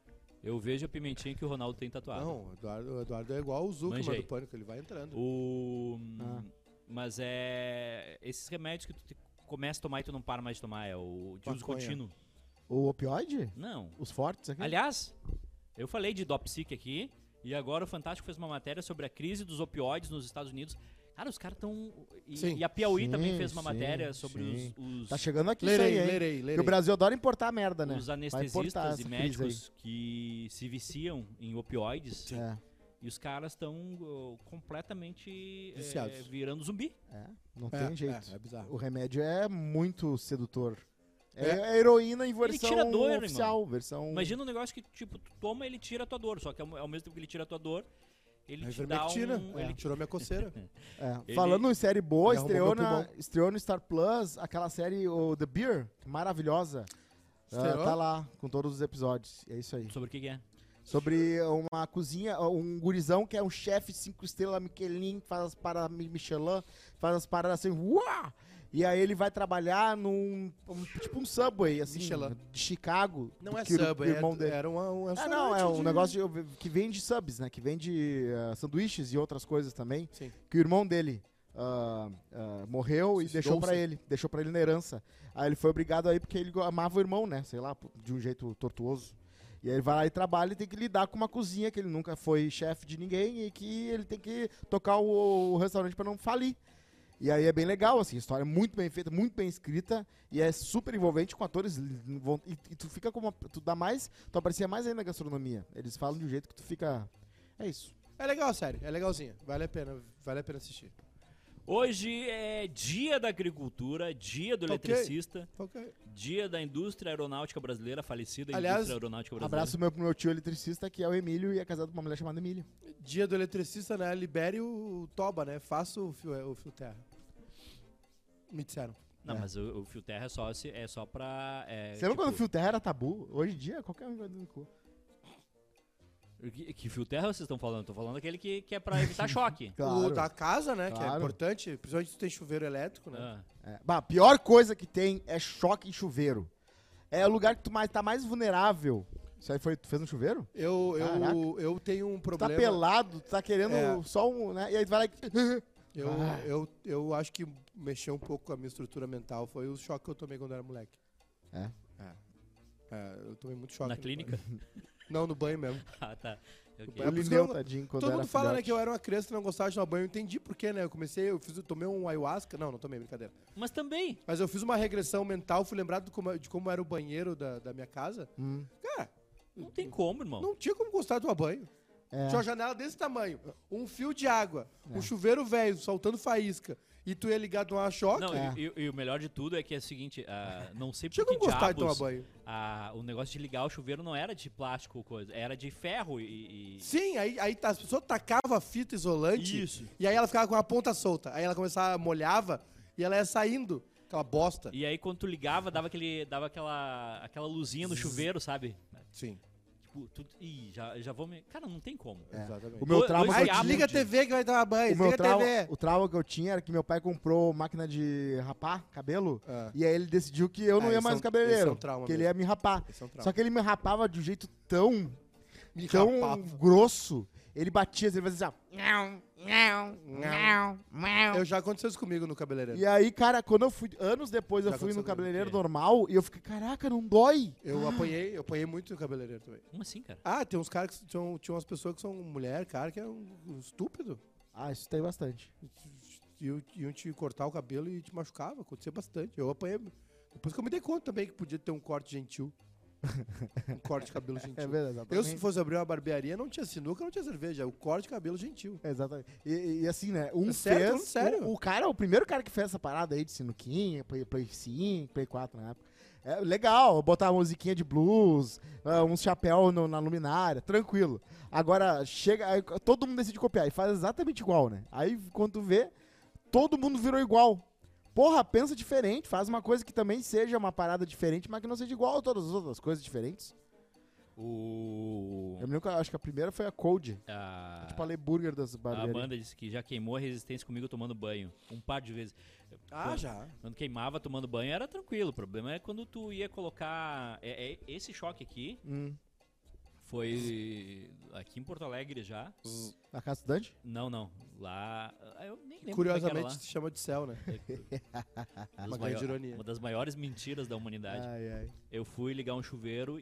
eu vejo a pimentinha que o Ronaldo tem tatuado. Não, o Eduardo, o Eduardo é igual o Zuckerman Manjei. do pânico, ele vai entrando. O... Ah. Mas é... Esses remédios que tu te- começa a tomar e tu não para mais de tomar, é o de uso Maconha. contínuo. O opioide? Não. Os fortes aqui? Aliás, eu falei de Dopsic aqui, e agora o Fantástico fez uma matéria sobre a crise dos opioides nos Estados Unidos. Cara, os caras estão... E, Sim. e a Piauí Sim, também fez uma sim, matéria sobre sim. os... os Tá chegando aqui Lerei, isso aí, hein? lerei, Porque lerei. o Brasil adora importar merda, né? os Vai importar anestesistas essa e crise médicos que se viciam em opioides, É, e os caras estão uh, completamente eh, Viciados. virando zumbi. é, não É, tem jeito. É, é bizarro. O remédio é muito sedutor. É, É. é heroína em versão tira a dor, oficial, versão... Imagina um negócio que, tipo, tu toma ele tira a tua dor, só que ao, ao mesmo tempo que ele tira a tua dor, ele É te dá ivermectina. um... É, Ele tirou minha coceira. É, Ele- Falando em série boa, Ele arrumou estreou, meu na, pulmão. estreou no Star Plus aquela série, o The Beer, maravilhosa. Ah, Estreou? tá lá, com todos os episódios. É isso aí. Sobre o que, que é? Sobre uma cozinha, um gurizão que é um chefe cinco estrelas Michelin, que faz as paradas Michelin, faz as paradas assim, uá! E aí ele vai trabalhar num, um- tipo um Subway, assim, Michelin. de Chicago. Não do é que o- Subway, do irmão é, dele. era uma, um Ah, não, é restaurante um de- negócio de- que vende subs, né? Que vende ah, sanduíches e outras coisas também. Sim. Que o irmão dele ah, ah, morreu e deixou Suicidou-se. pra ele. Deixou pra ele na herança. Aí ele foi obrigado aí porque ele amava o irmão, né? Sei lá, de um jeito tortuoso. E aí ele vai lá e trabalha e tem que lidar com uma cozinha que ele nunca foi chefe de ninguém e que ele tem que tocar o, o restaurante pra não falir. E aí é bem legal, assim, a história é muito bem feita, muito bem escrita, e é super envolvente com atores. E, e tu fica como. Tu dá mais. Tu aprecia mais ainda na gastronomia. Eles falam de um jeito que tu fica. É isso. É legal a série, é legalzinha. Vale a pena, vale a pena assistir. Hoje é dia da agricultura, dia do Tá ok. eletricista, Ok. dia da indústria aeronáutica brasileira, falecida Aliás, indústria aeronáutica brasileira. Abraço meu, pro meu tio eletricista, que é o Emílio, e é casado com uma mulher chamada Emílio. Dia do eletricista, né? Libere o toba, né? Faça o fio, o fio terra. Me disseram. Não, É. mas o, o fio terra é só, se- é só pra... É, Você lembra tipo, quando o fio terra era tabu? Hoje em dia, qualquer um vai dando cu. Que, que fio terra vocês estão falando? Tô falando aquele que, que é pra evitar choque. O da casa, né? Que é Claro. importante, principalmente se tu tem chuveiro elétrico, né? Ah. É. Bah, a pior coisa que tem é choque em chuveiro. É o lugar que tu mais, tá mais vulnerável. Isso aí foi, tu fez um chuveiro? Eu, Caraca. eu, eu tenho um Tu tá problema. pelado, tu tá querendo É. só um, né? E aí tu vai lá e... Eu, Ah. eu, eu acho que mexeu um pouco com a minha estrutura mental. Foi o choque que eu tomei quando eu era moleque. É? É, eu tomei muito choque. Na no clínica? banho. Não, no banho mesmo. Ah, tá. Ok. É Ele por isso que deu, eu- tadinho, quando Todo era mundo fala, né, filhote. que eu era uma criança que não gostava de tomar banho. Eu entendi por quê, né? Eu comecei, eu fiz, eu tomei um ayahuasca. Não, não tomei, brincadeira. Mas também. Mas eu fiz uma regressão mental, fui lembrado de como, de como era o banheiro da, da minha casa. Hum, Cara, Não tem como, irmão. não tinha como gostar de tomar banho. é. Tinha uma janela desse tamanho, um fio de água, É. um chuveiro velho soltando faísca, e tu ia ligado a choque. Não, É. e, e- e o melhor de tudo é que é o seguinte, ah, não sei por Tinha que como gostar de tomar diabos, banho. ah, o negócio de ligar o chuveiro não era de plástico ou coisa, era de ferro e... e- Sim, aí, aí tá, as pessoas tacavam a fita isolante Isso. e aí ela ficava com a ponta solta. Aí ela começava, molhava e ela ia saindo, aquela bosta. E aí quando tu ligava, dava, aquele, dava aquela, aquela luzinha no chuveiro, sabe? Sim, Tipo, tu, ih, já, já vou me... Cara, não tem como. É. exatamente. O meu Dois- trauma dois que eu Aí diabos tinha... desliga a de- T V que vai tomar banho, O meu desliga a trauma, T V. o trauma que eu tinha era que meu pai comprou máquina de rapar cabelo, Ah. e aí ele decidiu que eu não Ah, ia esse mais é um- no cabeleireiro, esse é um trauma que ele mesmo. ia me rapar. Esse é um trauma. Só que ele me rapava de um jeito tão, Me tão rapava. grosso. Ele batia, ele fazia assim, ó. Não, não, não, não. Eu já aconteceu isso comigo no cabeleireiro. E aí, cara, quando eu fui, anos depois eu Já fui no aconteceu cabeleireiro comigo. normal, e eu fiquei, caraca, não dói. Eu apanhei, eu apanhei muito no cabeleireiro também. Como assim, cara? Ah, tem uns caras que são, tinha umas pessoas que são mulher, cara, que é um, um estúpido. Ah, isso tem bastante. Iam, iam te cortar o cabelo e te machucava, acontecia bastante. Eu apanhei. Depois que eu me dei conta também que podia ter um corte gentil. Um corte de cabelo gentil. É verdade, Eu, exatamente. se fosse abrir uma barbearia, não tinha sinuca, não tinha cerveja. O corte de cabelo gentil. Exatamente. E, e assim, né? Um É sério, fez. falando sério. O, o cara, o primeiro cara que fez essa parada aí de sinuquinha, Play, Play cinco, Play quatro na época. É legal, botar uma musiquinha de blues, ah, uns chapéu no- na luminária, tranquilo. Agora, chega. Aí, todo mundo decide copiar e faz exatamente igual, né? Aí quando tu vê, todo mundo virou igual. Porra, pensa diferente, faz uma coisa que também seja uma parada diferente, mas que não seja igual a todas as outras coisas diferentes. O... Eu me lembro que eu acho que a primeira foi a Cold, A, tipo a Le Burger das a barbearias. Amanda disse que já queimou a resistência comigo tomando banho. Um par de vezes. Ah, Quando- já. Quando queimava tomando banho era tranquilo. O problema é quando tu ia colocar. É, é- esse choque aqui Hum. foi aqui em Porto Alegre já. Na casa estudante? Não, não. Lá. ah, Eu nem lembro Curiosamente como é se chama de céu, né? que era lá. Uma Uma, grande ironia. uma das maiores mentiras da humanidade. Ai, ai. Eu fui ligar um chuveiro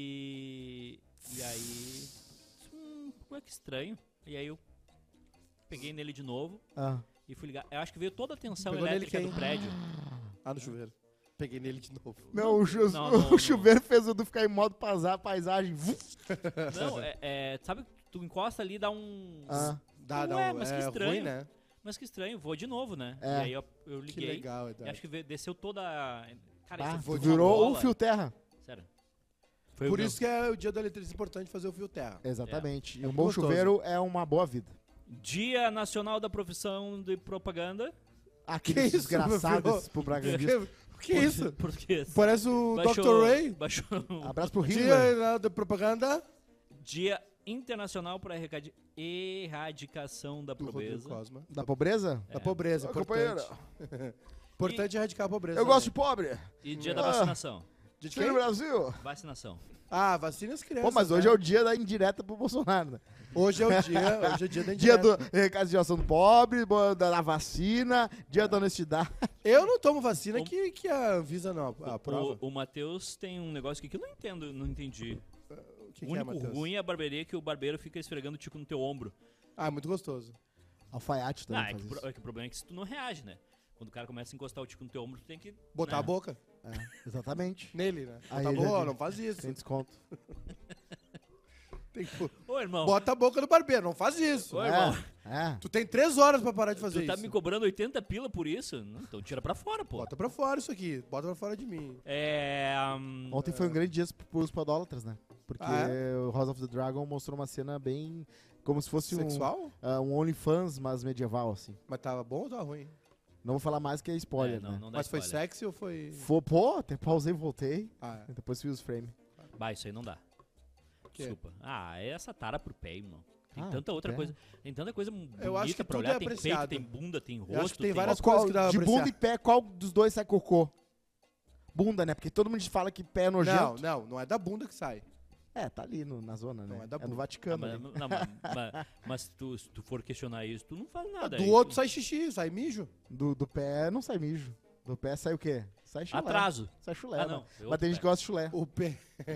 e. E aí. Hum, ué, que estranho. E aí eu peguei nele de novo Ah. e fui ligar. Eu acho que veio toda a tensão Pegou nele elétrica quem? do prédio. Ah, no chuveiro. Peguei nele de novo. Não, o, chu- não, o não, não. chuveiro fez o Edu ficar em modo paisa- paisagem. Vum. Não, é, é, sabe, tu encosta ali e dá um. Ah, Dá, dá Ué, um, mas que é estranho. ruim, né? Mas que estranho, vou de novo, né? É. E aí eu, eu Que liguei. legal, E Eduardo. acho que ve- desceu toda. a- Cara, ah, isso tu foi uma virou bola. o fio terra. Sério. Foi Por o meu- isso que é o dia do eletricista importante fazer o fio terra. Exatamente. E É um bom gostoso. chuveiro é uma boa vida. Dia Nacional da Profissão de Propaganda. Aqueles isso, desgraçados meu esses propagandistas. O que é isso? Português. Parece o Baixou- doutor Ray. Baixou. Abraço pro Hitler. Dia da propaganda Dia Internacional para Erradi- Erradicação da do Rodrigo Pobreza. Cosma. Da pobreza? Da pobreza, Ah, importante. companheiro, Importante erradicar a pobreza. eu gosto de também. pobre. E dia da Ah. vacinação. De Aqui no quem? Brasil. Vacinação. Ah, vacina as crianças. Pô, mas hoje né? é o dia da indireta pro Bolsonaro, né? Hoje é o dia, hoje é o dia da Dia indireta. do recasiação do pobre, bo- da, da vacina, dia da honestidade. Eu não tomo vacina O- que, que a Anvisa não aprova. O, o Matheus tem um negócio aqui que eu não entendo, não entendi. O que, o que é, único Matheus? ruim é a barbearia que o barbeiro fica esfregando o tico no teu ombro. Ah, muito gostoso. Alfaiate também Ah, é que, faz o pro- isso. é que o problema é que se tu não reage, né? Quando o cara começa a encostar o tico no teu ombro, tu tem que... Botar É. a boca É, exatamente. nele, né? Aí Botar a ele já boca, diz. não faz isso. Sem desconto. Tem que- Ô, irmão, Bota a boca no barbeiro, não faz isso. Ô, irmão. É, é. Tu tem três horas pra parar de fazer tu tá isso. me cobrando oitenta pila por isso? Não, então tira pra fora, pô. Bota pra fora isso aqui. Bota pra fora de mim. É... hum, Ontem foi um grande dia pros podólatras, né? Porque Ah, é? o House of the Dragon mostrou uma cena bem... Como se fosse um, Sexual? ah, um OnlyFans, mas medieval, assim. Mas tava bom ou tava ruim? Não vou falar mais que é spoiler, é, não, né? não dá Mas foi spoiler. sexy ou foi... Fô, pô, até pausei e voltei. Ah, é. E depois fiz os frames. Bah, isso aí não dá. Que? Desculpa. Ah, é essa tara pro pé, irmão. Tem Ah, tanta outra pé. coisa. Tem tanta coisa bonita Eu acho que pra tudo olhar. é Tem peito, apreciado. tem bunda, tem rosto. Eu acho que tem tem várias Qual- coisas que dá pra de apreciar. bunda e pé, qual dos dois sai cocô? Bunda, né? Porque todo mundo fala que pé é Não, nojento. não, não é da bunda que sai. É, tá ali no- na zona, né? Não é da no bunda. Ah, Vaticano. mas, ali. não, mas, mas- mas se, tu, se tu for questionar isso, tu não faz nada. Do aí. outro sai xixi, sai mijo. Do, do pé não sai mijo. Do pé sai o quê? Sai chulé. Atraso. Sai chulé, Ah, né? não. Mas outro tem gente pé. que gosta de chulé. O pé...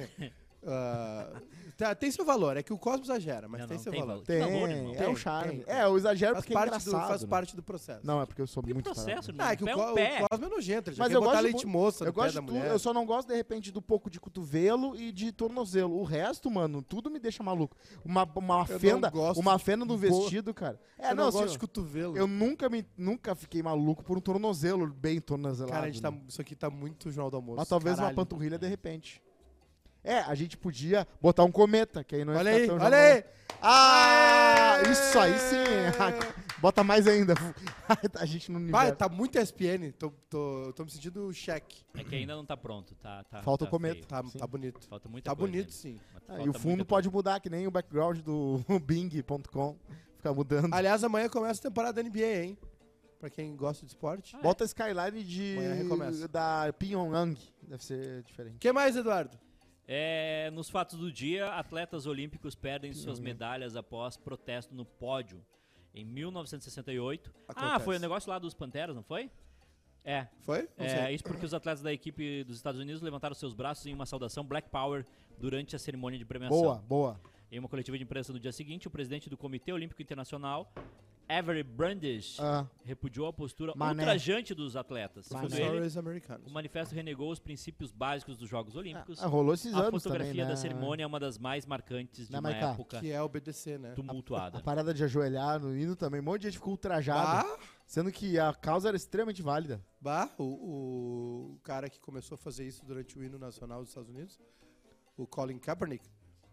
Ah, tá, tem seu valor, é que o Cosmo exagera, mas Não, tem não, seu tem valor. valor. Tem, valor, irmão. é Tem, o charme. tem, tem. É, o exagero Faz, porque é parte engraçado. do, faz né? parte do processo. Não, é porque eu sou Que muito processo, tarado. irmão? Ah, é que o, pé é Co- um o pé. Cosmo é nojento, ele já Mas quer eu botar gosto de leite mu- moça Eu no pé gosto da de tudo, mulher. eu só não gosto, de repente, do pouco de cotovelo e de tornozelo. O resto, mano, tudo me deixa maluco. Uma, uma Eu não fenda, gosto uma fenda no de boa. vestido, cara. É, eu não, não assim, gosto ó, de cotovelo. eu nunca, me, nunca fiquei maluco por um tornozelo bem tornozelado. Cara, a gente tá, né? isso aqui tá muito Jornal do Almoço. Mas talvez caralho. uma panturrilha de repente. É, a gente podia botar um cometa, que aí não ia Olha ficar aí, tão olha jornal. aí. Ah, isso aí sim. Bota mais ainda. A gente não Vai, libera. tá muito S P N. Tô, tô, tô me sentindo cheque. É que ainda não tá pronto. Tá, tá, Falta tá o cometa. feio. Tá, Sim. tá bonito. Falta muita Tá coisa bonito, ainda. sim. Mas Ah, falta e o fundo muita pode mudar, que nem o background do bing ponto com. Ficar mudando. Aliás, amanhã começa a temporada da N B A, hein? Pra quem gosta de esporte. Ah, Bota a skyline de Amanhã recomeça. da Pyongyang. Deve ser diferente. O que mais, Eduardo? É, nos fatos do dia, atletas olímpicos perdem suas Uhum. medalhas após protesto no pódio. Em mil novecentos e sessenta e oito. Ah, Acontece. foi o negócio lá dos Panteras, não foi? É. Foi? Não É, sei. isso porque os atletas da equipe dos Estados Unidos levantaram seus braços em uma saudação Black Power durante a cerimônia de premiação. Boa, boa. Em uma coletiva de imprensa no dia seguinte, o presidente do Comitê Olímpico Internacional, Avery Brandish, Ah, repudiou a postura Mané. ultrajante dos atletas. Mané. Segundo ele, Professores americanos. o manifesto renegou os princípios básicos dos Jogos Olímpicos. ah, rolou esses A anos fotografia também, né? da cerimônia é uma das mais marcantes de Né, uma Maiká? época Que é obedecer, né? A tumultuada. parada de ajoelhar no hino também. Um monte de gente ficou ultrajado. Bah, Sendo que a causa era extremamente válida. bah o, o cara que começou a fazer isso durante o hino nacional dos Estados Unidos, o Colin Kaepernick,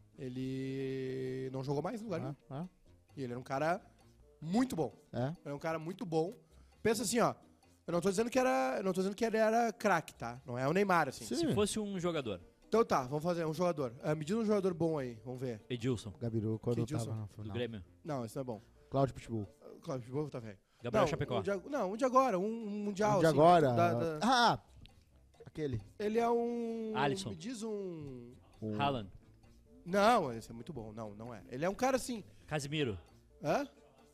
ele não jogou mais no lugar nenhum. Ah, E ele era um cara muito bom. ah, é. Ele era um cara muito bom. Pensa assim, ó. Eu não tô dizendo que era, eu não tô dizendo que ele era craque, tá? Não é o Neymar, assim. Sim. Se fosse um jogador, Então tá, vamos fazer um jogador. Ah, me diz um jogador bom aí, vamos ver. Edilson, Gabiru, quando Que eu tava Edilson? no do final. Grêmio. Não, esse não é bom. Cláudio Pitbull. Cláudio Pitbull tá velho. Gabriel não, Chapecó. Um de, ag- não, um de agora, um, um mundial. Um de assim, agora. da- da- Ah, aquele. Ele é um. Alisson. Me diz um. O- Haaland. Não, esse é muito bom. Não, não é. Ele é um cara assim. Casimiro. Hã?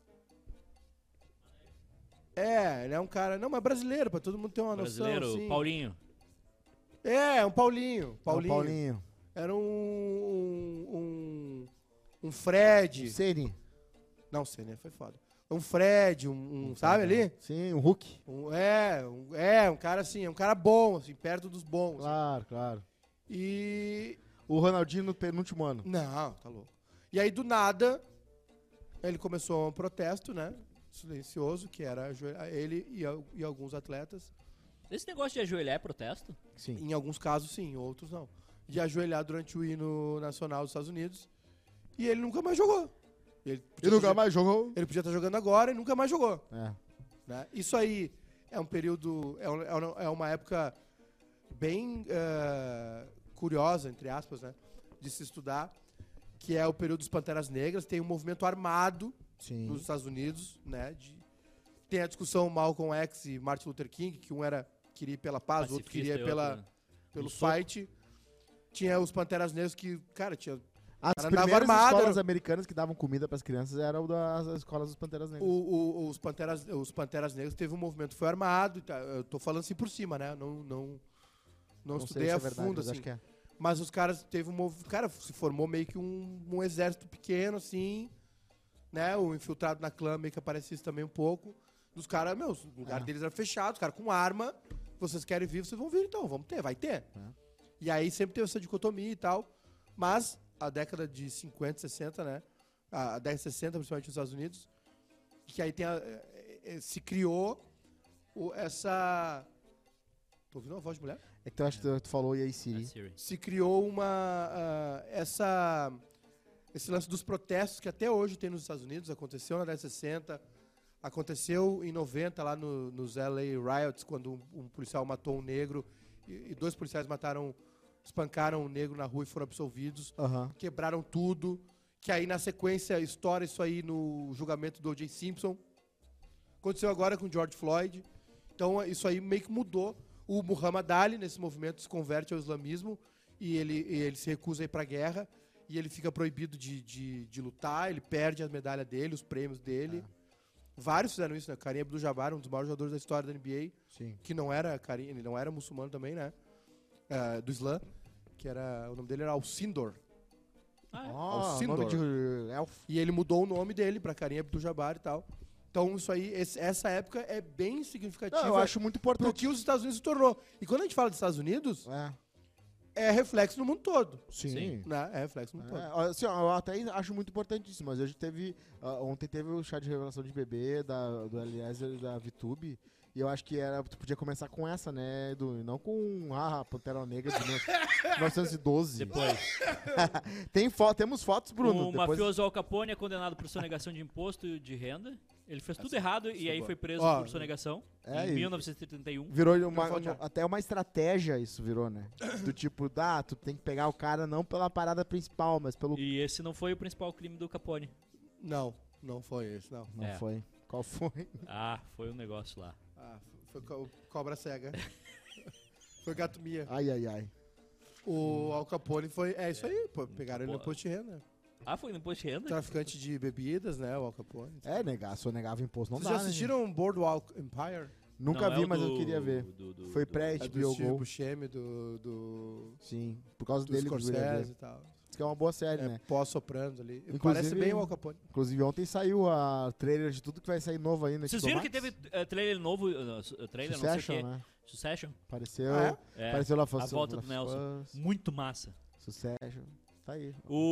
É, ele é um cara. Não, mas brasileiro, pra todo mundo ter uma Brasileiro. noção. Assim. Paulinho. É, um Paulinho. Paulinho. É o Paulinho. Era um. Um, um, um Fred. Ceni. Não, sei, né? Foi foda. Um Fred, um. um sabe ali? Sim, o Hulk. Um, é, um, é, um cara assim, é um cara bom, assim, perto dos bons. assim. Claro, claro. E. O Ronaldinho no penúltimo ano. Não, tá louco. E aí, do nada, ele começou um protesto, né? Silencioso, que era ajoelh- ele e, al- e alguns atletas. Esse negócio de ajoelhar é protesto? Sim. Em alguns casos, sim, outros não. De ajoelhar durante o hino nacional dos Estados Unidos. E ele nunca mais jogou. Ele E podia nunca tá- mais jogou. Ele podia estar jogando agora e nunca mais jogou. É. Né? Isso aí é um período, é, um- é um- é uma época bem eh, curiosa, entre aspas, né, de se estudar, que é o período dos Panteras Negras. Tem um movimento armado Sim. nos Estados Unidos, né, de- tem a discussão Malcolm X e Martin Luther King, que um era queria ir pela paz, o outro Pacifista queria e pela, outro- pelo no soco. fight. Tinha os Panteras Negros que, cara, tinha As cara andava primeiras armado, escolas era- americanas que davam comida pras crianças eram das escolas dos Panteras O- Negras. o- os, Panteras, os Panteras Negros teve um movimento, foi armado. e tá, eu tô falando assim por cima, né? Não, não, não, sei estudei se a é verdade, fundo, mas assim. acho que é. Mas os caras teve um movimento. Cara, se formou meio que um, um exército pequeno, assim. Né? O infiltrado na clã meio que aparecia isso também um pouco. Dos caras, meu, o lugar É. deles era fechado, os caras com arma. Vocês querem vir, vocês vão vir então, vamos ter, vai ter. É. E aí sempre teve essa dicotomia e tal. Mas a década de cinquenta, sessenta, né? A década de sessenta, principalmente nos Estados Unidos, que aí tem a, é, é, se criou o- essa... Tô ouvindo uma voz de mulher? É que tu acha que tu falou e aí, A Siri? Siri. Se criou uma... ah, essa... Esse lance dos protestos que até hoje tem nos Estados Unidos, aconteceu na década de sessenta, aconteceu em noventa lá no- nos L A Riots, quando um, um policial matou um negro e, e dois policiais mataram, espancaram um negro na rua e foram absolvidos, Aham. quebraram tudo, que aí na sequência estoura isso aí no julgamento do O J Simpson. Aconteceu agora com o George Floyd. Então isso aí meio que mudou. O Muhammad Ali, nesse movimento, se converte ao islamismo e ele, e ele se recusa a ir pra guerra e ele fica proibido de, de, de lutar, ele perde a medalha dele, os prêmios dele. Vários fizeram isso, né? Kareem Abdul-Jabbar, um dos maiores jogadores da história da N B A, Sim. que não era Kareem, ele não era muçulmano também, né? Ah, do Islã, que era, o nome dele era Alcindor. Ah, é? Ah, Sindor. nome de elfo. E ele mudou o nome dele pra Kareem Abdul-Jabbar e tal. Então isso aí, esse- essa época é bem significativa. Não, eu acho muito pro importante. que os Estados Unidos se tornou. E quando a gente fala dos Estados Unidos, É, é reflexo no mundo todo. sim. Sim. Né? É reflexo no mundo É, todo. ó, assim, ó, eu até acho muito importante isso, mas hoje teve. ah, ontem teve o chá de revelação de bebê da, do Eliezer e da VTube. E eu acho que era, tu podia começar com essa, né, Edu? E não com ah, a Pantera Negra de mil novecentos e doze. Depois, Tem fo temos fotos, Bruno. o depois... mafioso Al Capone é condenado por sonegação de imposto de renda. Ele fez tudo errado e aí boa. foi preso Ó, por sonegação é, em e- mil novecentos e trinta e um. Virou uma, Não, uma- até uma estratégia isso virou, né? Do tipo, ah, tu tem que pegar o cara não pela parada principal, mas pelo... E esse não foi o principal crime do Capone. Não, não foi esse, não. Não É. foi. Qual foi? Ah, foi um negócio lá. Ah, foi co- cobra cega. Foi gato Mia. Ai, ai, ai. O Al Capone foi... É isso aí, pô. Pegaram ele no Pô. imposto de renda. Ah, foi no imposto de renda? Traficante de bebidas, né? O Al Capone. É, negar, se eu negava imposto não Vocês dá, já né, assistiram Boardwalk Empire? gente? Nunca Não, é vi, o mas eu do- queria ver. do- do- Foi do- É pré-H do B O Steve Go. Buscemi, do... do... Sim, por causa do dele que eu queria Scorsese ver. e tal. Diz que é uma boa série, É, né? pós-sopranos ali. Inclusive- Parece bem o Al Capone. Inclusive ontem saiu a trailer de tudo que vai sair novo aí no Vocês viram que teve uh, trailer novo, uh, trailer Succession, não sei o quê. né? Succession? Apareceu, Ah, É, apareceu lá a volta do Nelson. Muito massa. Succession. Tá aí.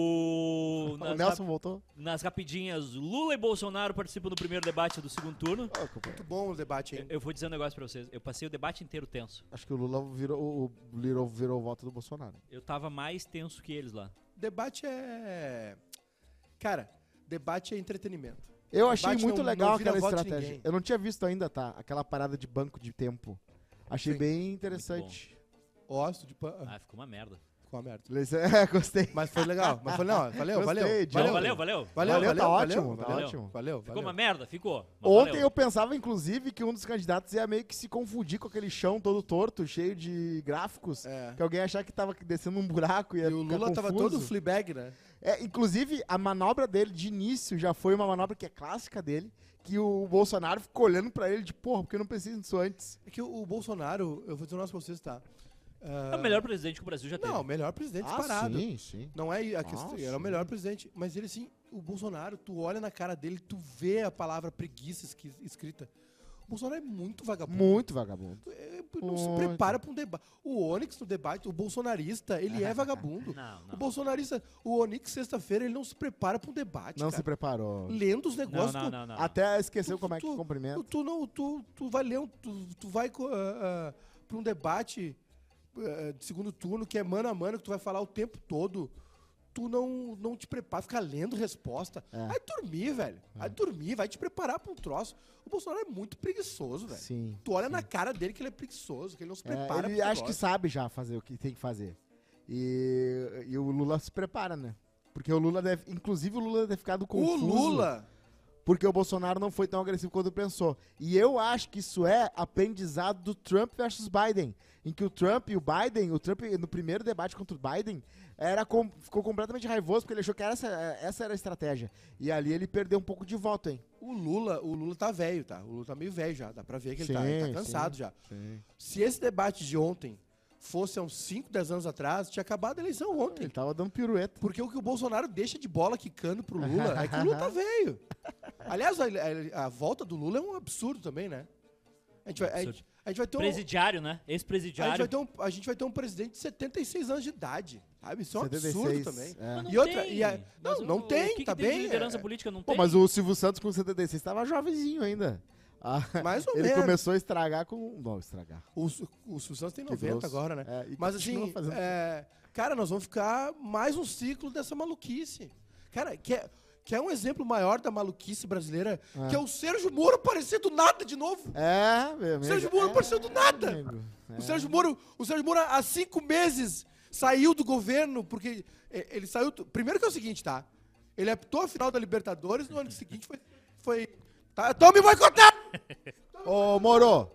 O, O nas, Nelson rap- voltou? nas rapidinhas, Lula e Bolsonaro participam do primeiro debate do segundo turno. Ô, compadre. Muito bom o debate, Eu, hein? eu vou dizer um negócio pra vocês. Eu passei o debate inteiro tenso. Acho que o Lula virou o virou, virou o voto do Bolsonaro. Eu tava mais tenso que eles lá. Debate é... Cara, debate é entretenimento. Eu achei Debate muito não- legal não vira aquela voto de estratégia. ninguém. Eu não tinha visto ainda, tá? Aquela parada de banco de tempo. Achei Sim. bem interessante. Osso de pan... Ah, ficou uma merda. Com a merda. É, gostei. Mas foi legal. Mas foi, não, valeu, Gostei, valeu. John. Valeu, Valeu, valeu, valeu. valeu, Valeu, tá valeu, ótimo, tá valeu, ótimo. Valeu, Ficou valeu. uma merda, ficou. Mas Ontem valeu. eu pensava, inclusive, que um dos candidatos ia meio que se confundir com aquele chão todo torto, cheio de gráficos. É. Que alguém ia achar que tava descendo um buraco e ia E o ficar Lula tava confuso. todo Fleabag, né? É, inclusive, a manobra dele de início já foi uma manobra que é clássica dele, que o Bolsonaro ficou olhando pra ele de, porra, porque eu não pensei nisso antes. É que o, o Bolsonaro, eu vou dizer um negócio pra vocês, tá? Ah, É o melhor presidente que o Brasil já teve. Não, o melhor presidente disparado. Ah, sim, sim. Não é a questão, Ah, era o sim. melhor presidente. Mas ele, assim, o Bolsonaro, tu olha na cara dele, tu vê a palavra preguiça esqui- escrita. O Bolsonaro é muito vagabundo. Muito vagabundo. É, não se Muito. prepara pra um debate. O Onyx no debate, o bolsonarista, ele é vagabundo. Não, O não. bolsonarista, o Onyx, sexta-feira, ele não se prepara pra um debate, Não cara. se preparou. Lendo os Não, negócios, não, tu- não, não. Até esqueceu Tu- como é que tu- cumprimenta. Tu, tu não, tu, tu vai ler, um, tu, tu vai uh, uh, pra um debate uh, de segundo turno que é mano a mano, que tu vai falar o tempo todo. Tu não, não te prepara, fica lendo resposta. É. Vai dormir, velho. Vai dormir, vai te preparar pra um troço. O Bolsonaro é muito preguiçoso, velho. Sim. Tu olha na cara dele que ele é preguiçoso, que ele não se É, prepara ele pro acha que negócio. sabe já fazer o que tem que fazer. E, e o Lula se prepara, né? Porque o Lula deve. Inclusive o Lula deve ter ficado O confuso. Lula, Porque o Bolsonaro não foi tão agressivo quanto pensou. E eu acho que isso é aprendizado do Trump versus Biden. Em que o Trump e o Biden, o Trump no primeiro debate contra o Biden, era com- ficou completamente raivoso porque ele achou que era essa, essa era a estratégia. E ali ele perdeu um pouco de voto, hein? o Lula, o Lula tá velho, tá? O Lula tá meio velho já, dá pra ver que ele, tá, ele Sim, tá cansado sim. já. Sim. Se esse debate de ontem fosse há uns cinco, dez anos atrás, tinha acabado a eleição ontem. Ele tava dando pirueta. Porque o que o Bolsonaro deixa de bola quicando pro Lula é que o Lula tá velho. Aliás, a, a- a volta do Lula é um absurdo também, né? A gente vai, a gente, a gente vai ter um... Presidiário, né? A gente, vai Ex-presidiário. ter um, a gente vai ter um presidente de setenta e seis anos de idade, sabe? Isso é um setenta e absurdo seis, também. é. Mas não E outra, tem. e a- Mas não, o- não tem, o que tá que tem de bem, liderança é. política não Pô, tem. mas o Silvio Santos com setenta e seis tava jovenzinho ainda. Ah, Mais ou ele menos. começou a estragar com... Não, estragar. O, Su- o Silvio Santos tem Que noventa grosso. agora, né? É, e Mas continua assim, fazendo- é, cara, nós vamos ficar mais um ciclo dessa maluquice. Cara, que é, que é um exemplo maior da maluquice brasileira, Ah. que é o Sérgio Moro aparecer do nada de novo. É, meu amigo. O Sérgio Moro é, apareceu do nada. amigo. É. O Sérgio Moro, o Sérgio Moro há cinco meses saiu do governo, porque é, ele saiu... Primeiro que é o seguinte, tá? Ele apitou a final da Libertadores, no ano seguinte foi... foi tá, tão me boicotando! Ô, Moro.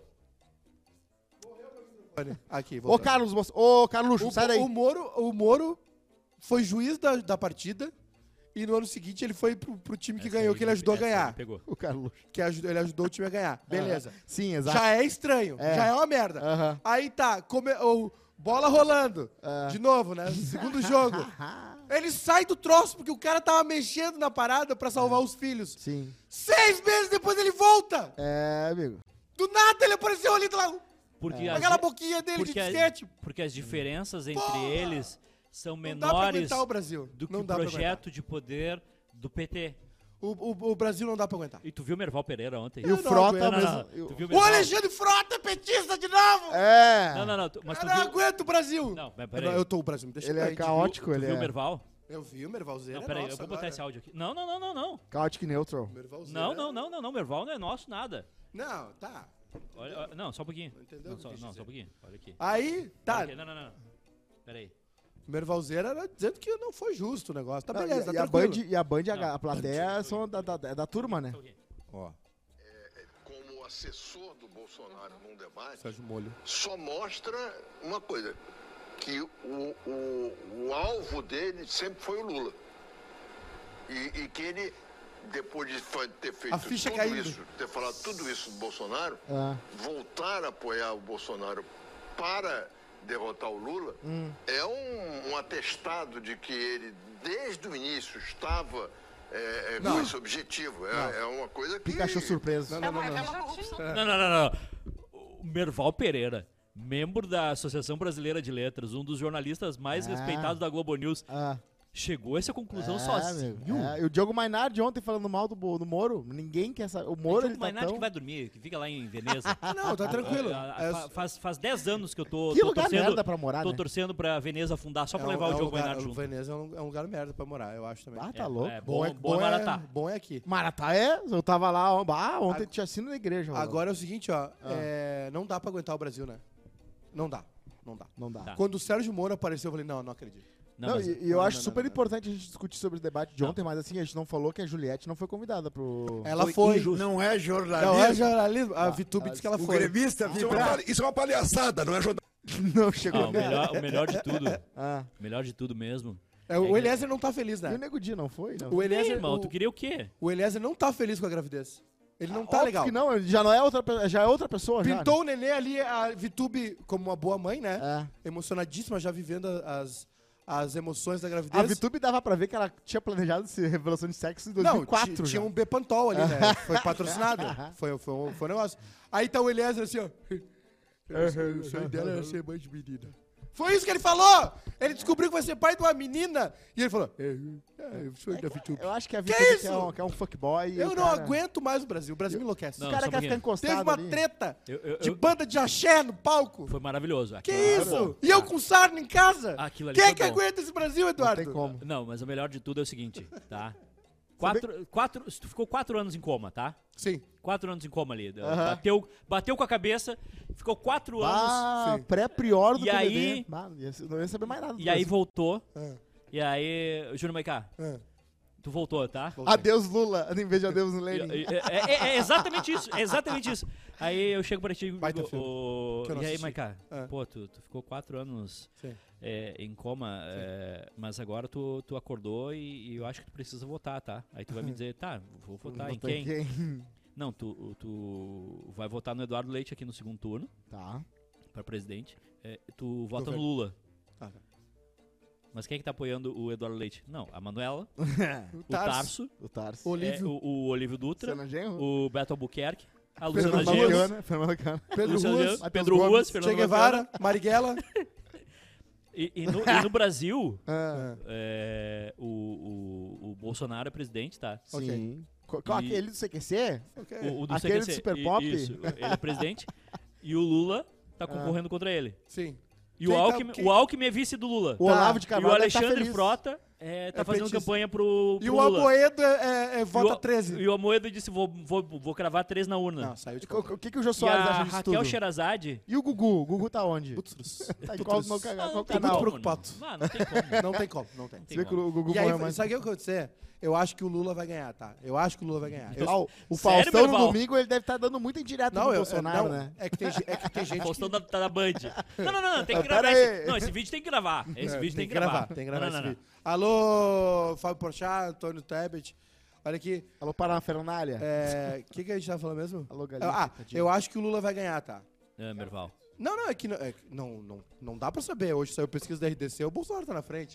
Aqui, Ô, voltando. Carlos, Mo- ô, Carluxo, O, sai daí. o Moro, o Moro foi juiz da, da partida e no ano seguinte ele foi pro, pro time que Essa ganhou, aí que ele me- ajudou a essa aí ganhar. me Pegou. O Carluxo. Que ajudou, ele ajudou o time a ganhar. Beleza. Sim, exato. Já é estranho. É. Já é uma merda. Aham. Aí tá, come, o, bola rolando. É. De novo, né? Segundo jogo. Ele sai do troço porque o cara tava mexendo na parada pra salvar os filhos. Sim. Seis meses depois ele volta. É, amigo. Do nada ele apareceu ali lá. Porque, Com as, aquela di- boquinha dele de porque, a- disquete. porque as diferenças entre Porra! eles são Não dá pra menores aguentar o Brasil. do que não o dá pra aguentar. projeto de poder do P T. O, o, o Brasil não dá pra aguentar. E tu viu o Merval Pereira ontem? E Eu o não Frota aguento. Não, não, não. mesmo. Tu viu o O Merval? Alexandre Frota é petista de novo! É. Não, não, não. tu- Mas tu eu não viu... aguento o Brasil! Não, mas eu, peraí. não, eu tô o Brasil, me deixa Ele aí, é a gente caótico, Tu ele viu o é. Merval? viu- Eu vi o Mervalzeira. Não, peraí, eu nossa, vou botar agora. esse áudio aqui. Não, não, não, não, não. Chaotic Neutral. Mervalzeira. Não, não, não, não, não. Merval não é nosso, nada. Não, tá. Olha, olha- não, só um pouquinho. Entendeu Não, o que só, eu quis não, dizer. só um pouquinho. Olha aqui. Aí, tá. Olha aqui. Não, não, não. não. Peraí. Mervalzeira era dizendo que não foi justo o negócio. Tá Não, beleza, e, tá e a tranquilo. Band, e a Band, a, Não, a plateia são da, da, é da turma, né? Só um pouquinho. Ó, Como assessor do Bolsonaro num debate, Sérgio Molho. só mostra uma coisa, que o, o, o alvo dele sempre foi o Lula. E, e que ele, depois de fa- ter feito A ficha tudo caindo. isso, ter falado tudo isso do Bolsonaro, Ah. voltar a apoiar o Bolsonaro para derrotar o Lula, é um, um atestado de que ele, desde o início, estava é, é, com Não. esse objetivo. É, é uma coisa que... Pikachu surpreso. Não, não, não, não. Não, não, não, não. O Merval Pereira, membro da Associação Brasileira de Letras, um dos jornalistas mais Ah. respeitados da Globo News, Ah. chegou a essa conclusão É, sozinho. amigo. É, e o Diogo Mainardi ontem falando mal do, Bo- do Moro. Ninguém quer saber. O Moro, ele Não tá mais nada tão... que vai dormir, que fica lá em Veneza. Não, tá tranquilo. Ah, É- fa- faz, faz dez anos que eu tô, Que tô lugar torcendo, merda pra morar, tô né? torcendo pra Veneza afundar só pra é um- levar é o um Diogo lugar- Mainardi o junto. Veneza é um, é um lugar merda pra morar, eu acho também. Ah, tá É, louco. é Bom é, bom, bom é bom, é, Maratá. bom é aqui. Maratá é? Eu tava lá, ó, ah, ontem Ag- tinha sido na igreja. mano. Agora é o seguinte, ó. é, não dá pra aguentar o Brasil, né? Não dá. Não dá. Não dá. Tá. Quando o Sérgio Moro apareceu, eu falei, não, não acredito. Não, Não, mas- e, e eu não, acho não, super não, não. importante a gente discutir sobre o debate de Não. ontem, mas assim, a gente não falou que a Juliette não foi convidada pro... Ela foi. Não é jornalismo. Não é jornalismo. A Vitube disse que ela O foi. gremista Isso é, uma, pali- isso é uma palhaçada, não é jornalismo. Não Ah, chegou. o, melhor, o melhor de tudo, Ah. o melhor de tudo mesmo. É, o Eliezer não tá feliz, E o né? Nego Di não foi? Não. O Ei, Eliezer, irmão, o, tu queria o quê? o Eliezer não tá feliz com a gravidez. Ele não tá Óbvio legal. que não, ele já não é outra, pe- já é outra pessoa já. Pintou o nenê ali, a Vitube, como uma boa mãe, né? É. Emocionadíssima, já vivendo as, as emoções da A gravidez. Vitube dava pra ver que ela tinha planejado essa revelação de sexo em dois Não, mil e quatro. ti- tinha já. um Bepantol ali, né? Foi patrocinado. foi, foi, um, foi um negócio. Aí tá o Eliezer assim, ó. O sonho dela era ser mãe de menina. Foi isso que ele falou! Ele descobriu que vai ser pai de uma menina. E ele falou, é, é, o sonho da Vitube. Eu acho que a Que Vitube isso? quer um, quer um fuckboy. e Eu o não cara- aguento mais o Brasil. O Brasil me enlouquece. Não, O cara só um quer ficar pouquinho. encostado Teve uma ali. treta Eu- eu- de eu- banda de axé no palco. Foi maravilhoso. Que Aquilo foi isso? bom. E eu com sarna em casa? Aquilo ali Quem foi é que bom. aguenta esse Brasil, Não Eduardo? tem como. Não, mas o melhor de tudo é o seguinte, tá? Quatro, quatro, tu ficou quatro anos em coma, tá? Sim. Quatro anos em coma ali. Aham. Bateu, bateu com a cabeça, ficou quatro anos Ah, sim. pré-prior do E P B D. aí- Ah, não ia- não ia saber mais nada. do e aí Brasil. voltou. Ah, E aí, Júnior Maicá, ah. tu voltou, tá? Voltei. Adeus Lula, em vez de adeus E- Lenin. e- É, é- é exatamente isso, é exatamente isso. Aí eu chego pra ti e Baita digo, filme, o- que eu não e aí, assisti. Maicá, Ah. pô, tu, tu ficou quatro anos Sim. é, em coma, é, mas agora tu, tu acordou e, e eu acho que tu precisa votar, tá? Aí tu vai me dizer, tá, vou votar em Votou em quem? quem? Não, tu, tu vai votar no Eduardo Leite aqui no segundo turno, Tá. pra presidente. É, tu vota no Governo. Lula. Ah, tá. Mas quem é que tá apoiando o Eduardo Leite? Não, a Manuela, o Tarso. Tarso, O Tarso. Olívio. é, o, o Olívio Dutra, Luciano Genro. o Beto Albuquerque, a Fernando Luciana Genro, Bacana, Fernando Bacana. Pedro Luciano Ruas, Genro, Matheus Pedro Gomes, Ruas, Che Fernando Guevara, Bacana. Marighella. E, e, no, e no Brasil, Ah, é, o, o, o Bolsonaro é presidente, tá? Ok. sim. Co- Qual E- aquele do C Q C? Ok. O, o do Aquele C Q C. do Super I- Pop? Isso, ele é presidente. E o Lula tá concorrendo contra ele. Sim. E o Quem tá- Alckmin, quem- o Alckmin é vice do Lula. O Tá. Olavo de E o Carvalho deve tá Alexandre feliz. Frota é, tá É fazendo petista. campanha pro, pro E o Lula. Amoedo é, é, é vota e o, treze. E o Amoedo disse, vou, vou, vou cravar três na urna. Não, saiu de O campo. o que, que o Jô E Soares a acha disso Raquel tudo? Sherazade... E o Gugu? O Gugu tá onde? Putz. Tá em qual, no, ca- Ah, qual não tem canal? muito como, preocupado. Não, Ah, não tem como. Não tem como, não tem. Não Você tem vê que como. o Gugu E aí, morreu mais. sabe o que vai acontecer? Eu acho que o Lula vai ganhar, tá? Eu acho que o Lula vai ganhar. Eu- Ah, o o Sério, Faustão no Merval? domingo ele deve estar dando muita indireta Não, pro eu, Bolsonaro, não, né? é que tem, ge- é que tem gente Faustão que... da, tá na Band. Não, não, não, não, tem que Ah, gravar pera esse... aí. Não, esse vídeo tem que gravar. Esse É, vídeo tem que gravar. Tem que gravar Não, não, esse não, vídeo. Alô, Fábio Porchat, Antônio Tebet. Olha aqui. Alô, Parafernália. É, O que, que a gente tava falando mesmo? Alô, Galinha. Ah, Picadinho. eu acho que o Lula vai ganhar, tá? não. É, Merval. Não, não, é que não, é que não, não, não dá pra saber. Hoje saiu pesquisa da R D C, o Bolsonaro tá na frente.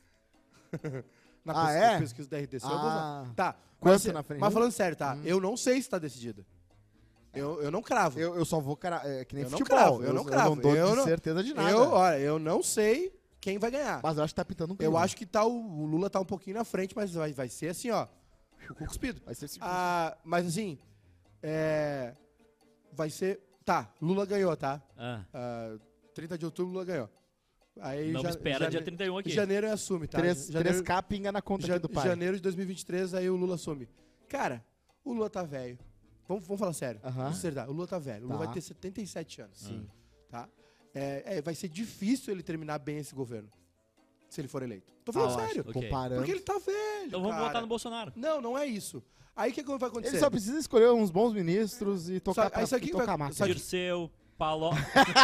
na Ah, pesquisa, é? pesquisa da R D C, o Ah. Bolsonaro. Tá. Quanto mas, na frente? Mas falando sério, tá? Eu não sei se tá decidida. Eu, eu não cravo. Eu, eu só vou cara, é, que nem Eu não futebol. cravo, eu não cravo. Eu não dou Eu de não- certeza de nada. Eu, olha, eu não sei quem vai ganhar. Mas eu acho que tá pitando um Eu clima. acho que tá o, o Lula tá um pouquinho na frente, mas vai, vai ser assim, ó. O cu cuspido. Vai ser esse Ah, mas assim, é, vai ser... Tá, Lula ganhou, tá? Ah, Ah, trinta de outubro, Lula ganhou. Aí, não ja- me espera jane- dia trinta e um aqui. Janeiro ele assume, tá? três, janeiro, três K pinga na conta ja- aqui do pai. janeiro de dois mil e vinte e três, aí o Lula assume. Cara, o Lula tá velho. Vamos, vamos falar sério. Aham. Vamos ser verdade. O Lula tá velho. O Lula Tá. vai ter setenta e sete anos. Sim. Tá? É, é, vai ser difícil ele terminar bem esse governo. Se ele for eleito. Tô Ah, falando eu acho. sério. Ok. Comparando. Porque ele tá velho. Então vamos cara. votar no Bolsonaro. Não, não é isso. Aí o que, que vai acontecer? Ele só precisa escolher uns bons ministros e tocar, Sabe- pra, aí sabe e que tocar vai- a máquina. sabe- Dirceu, Paló...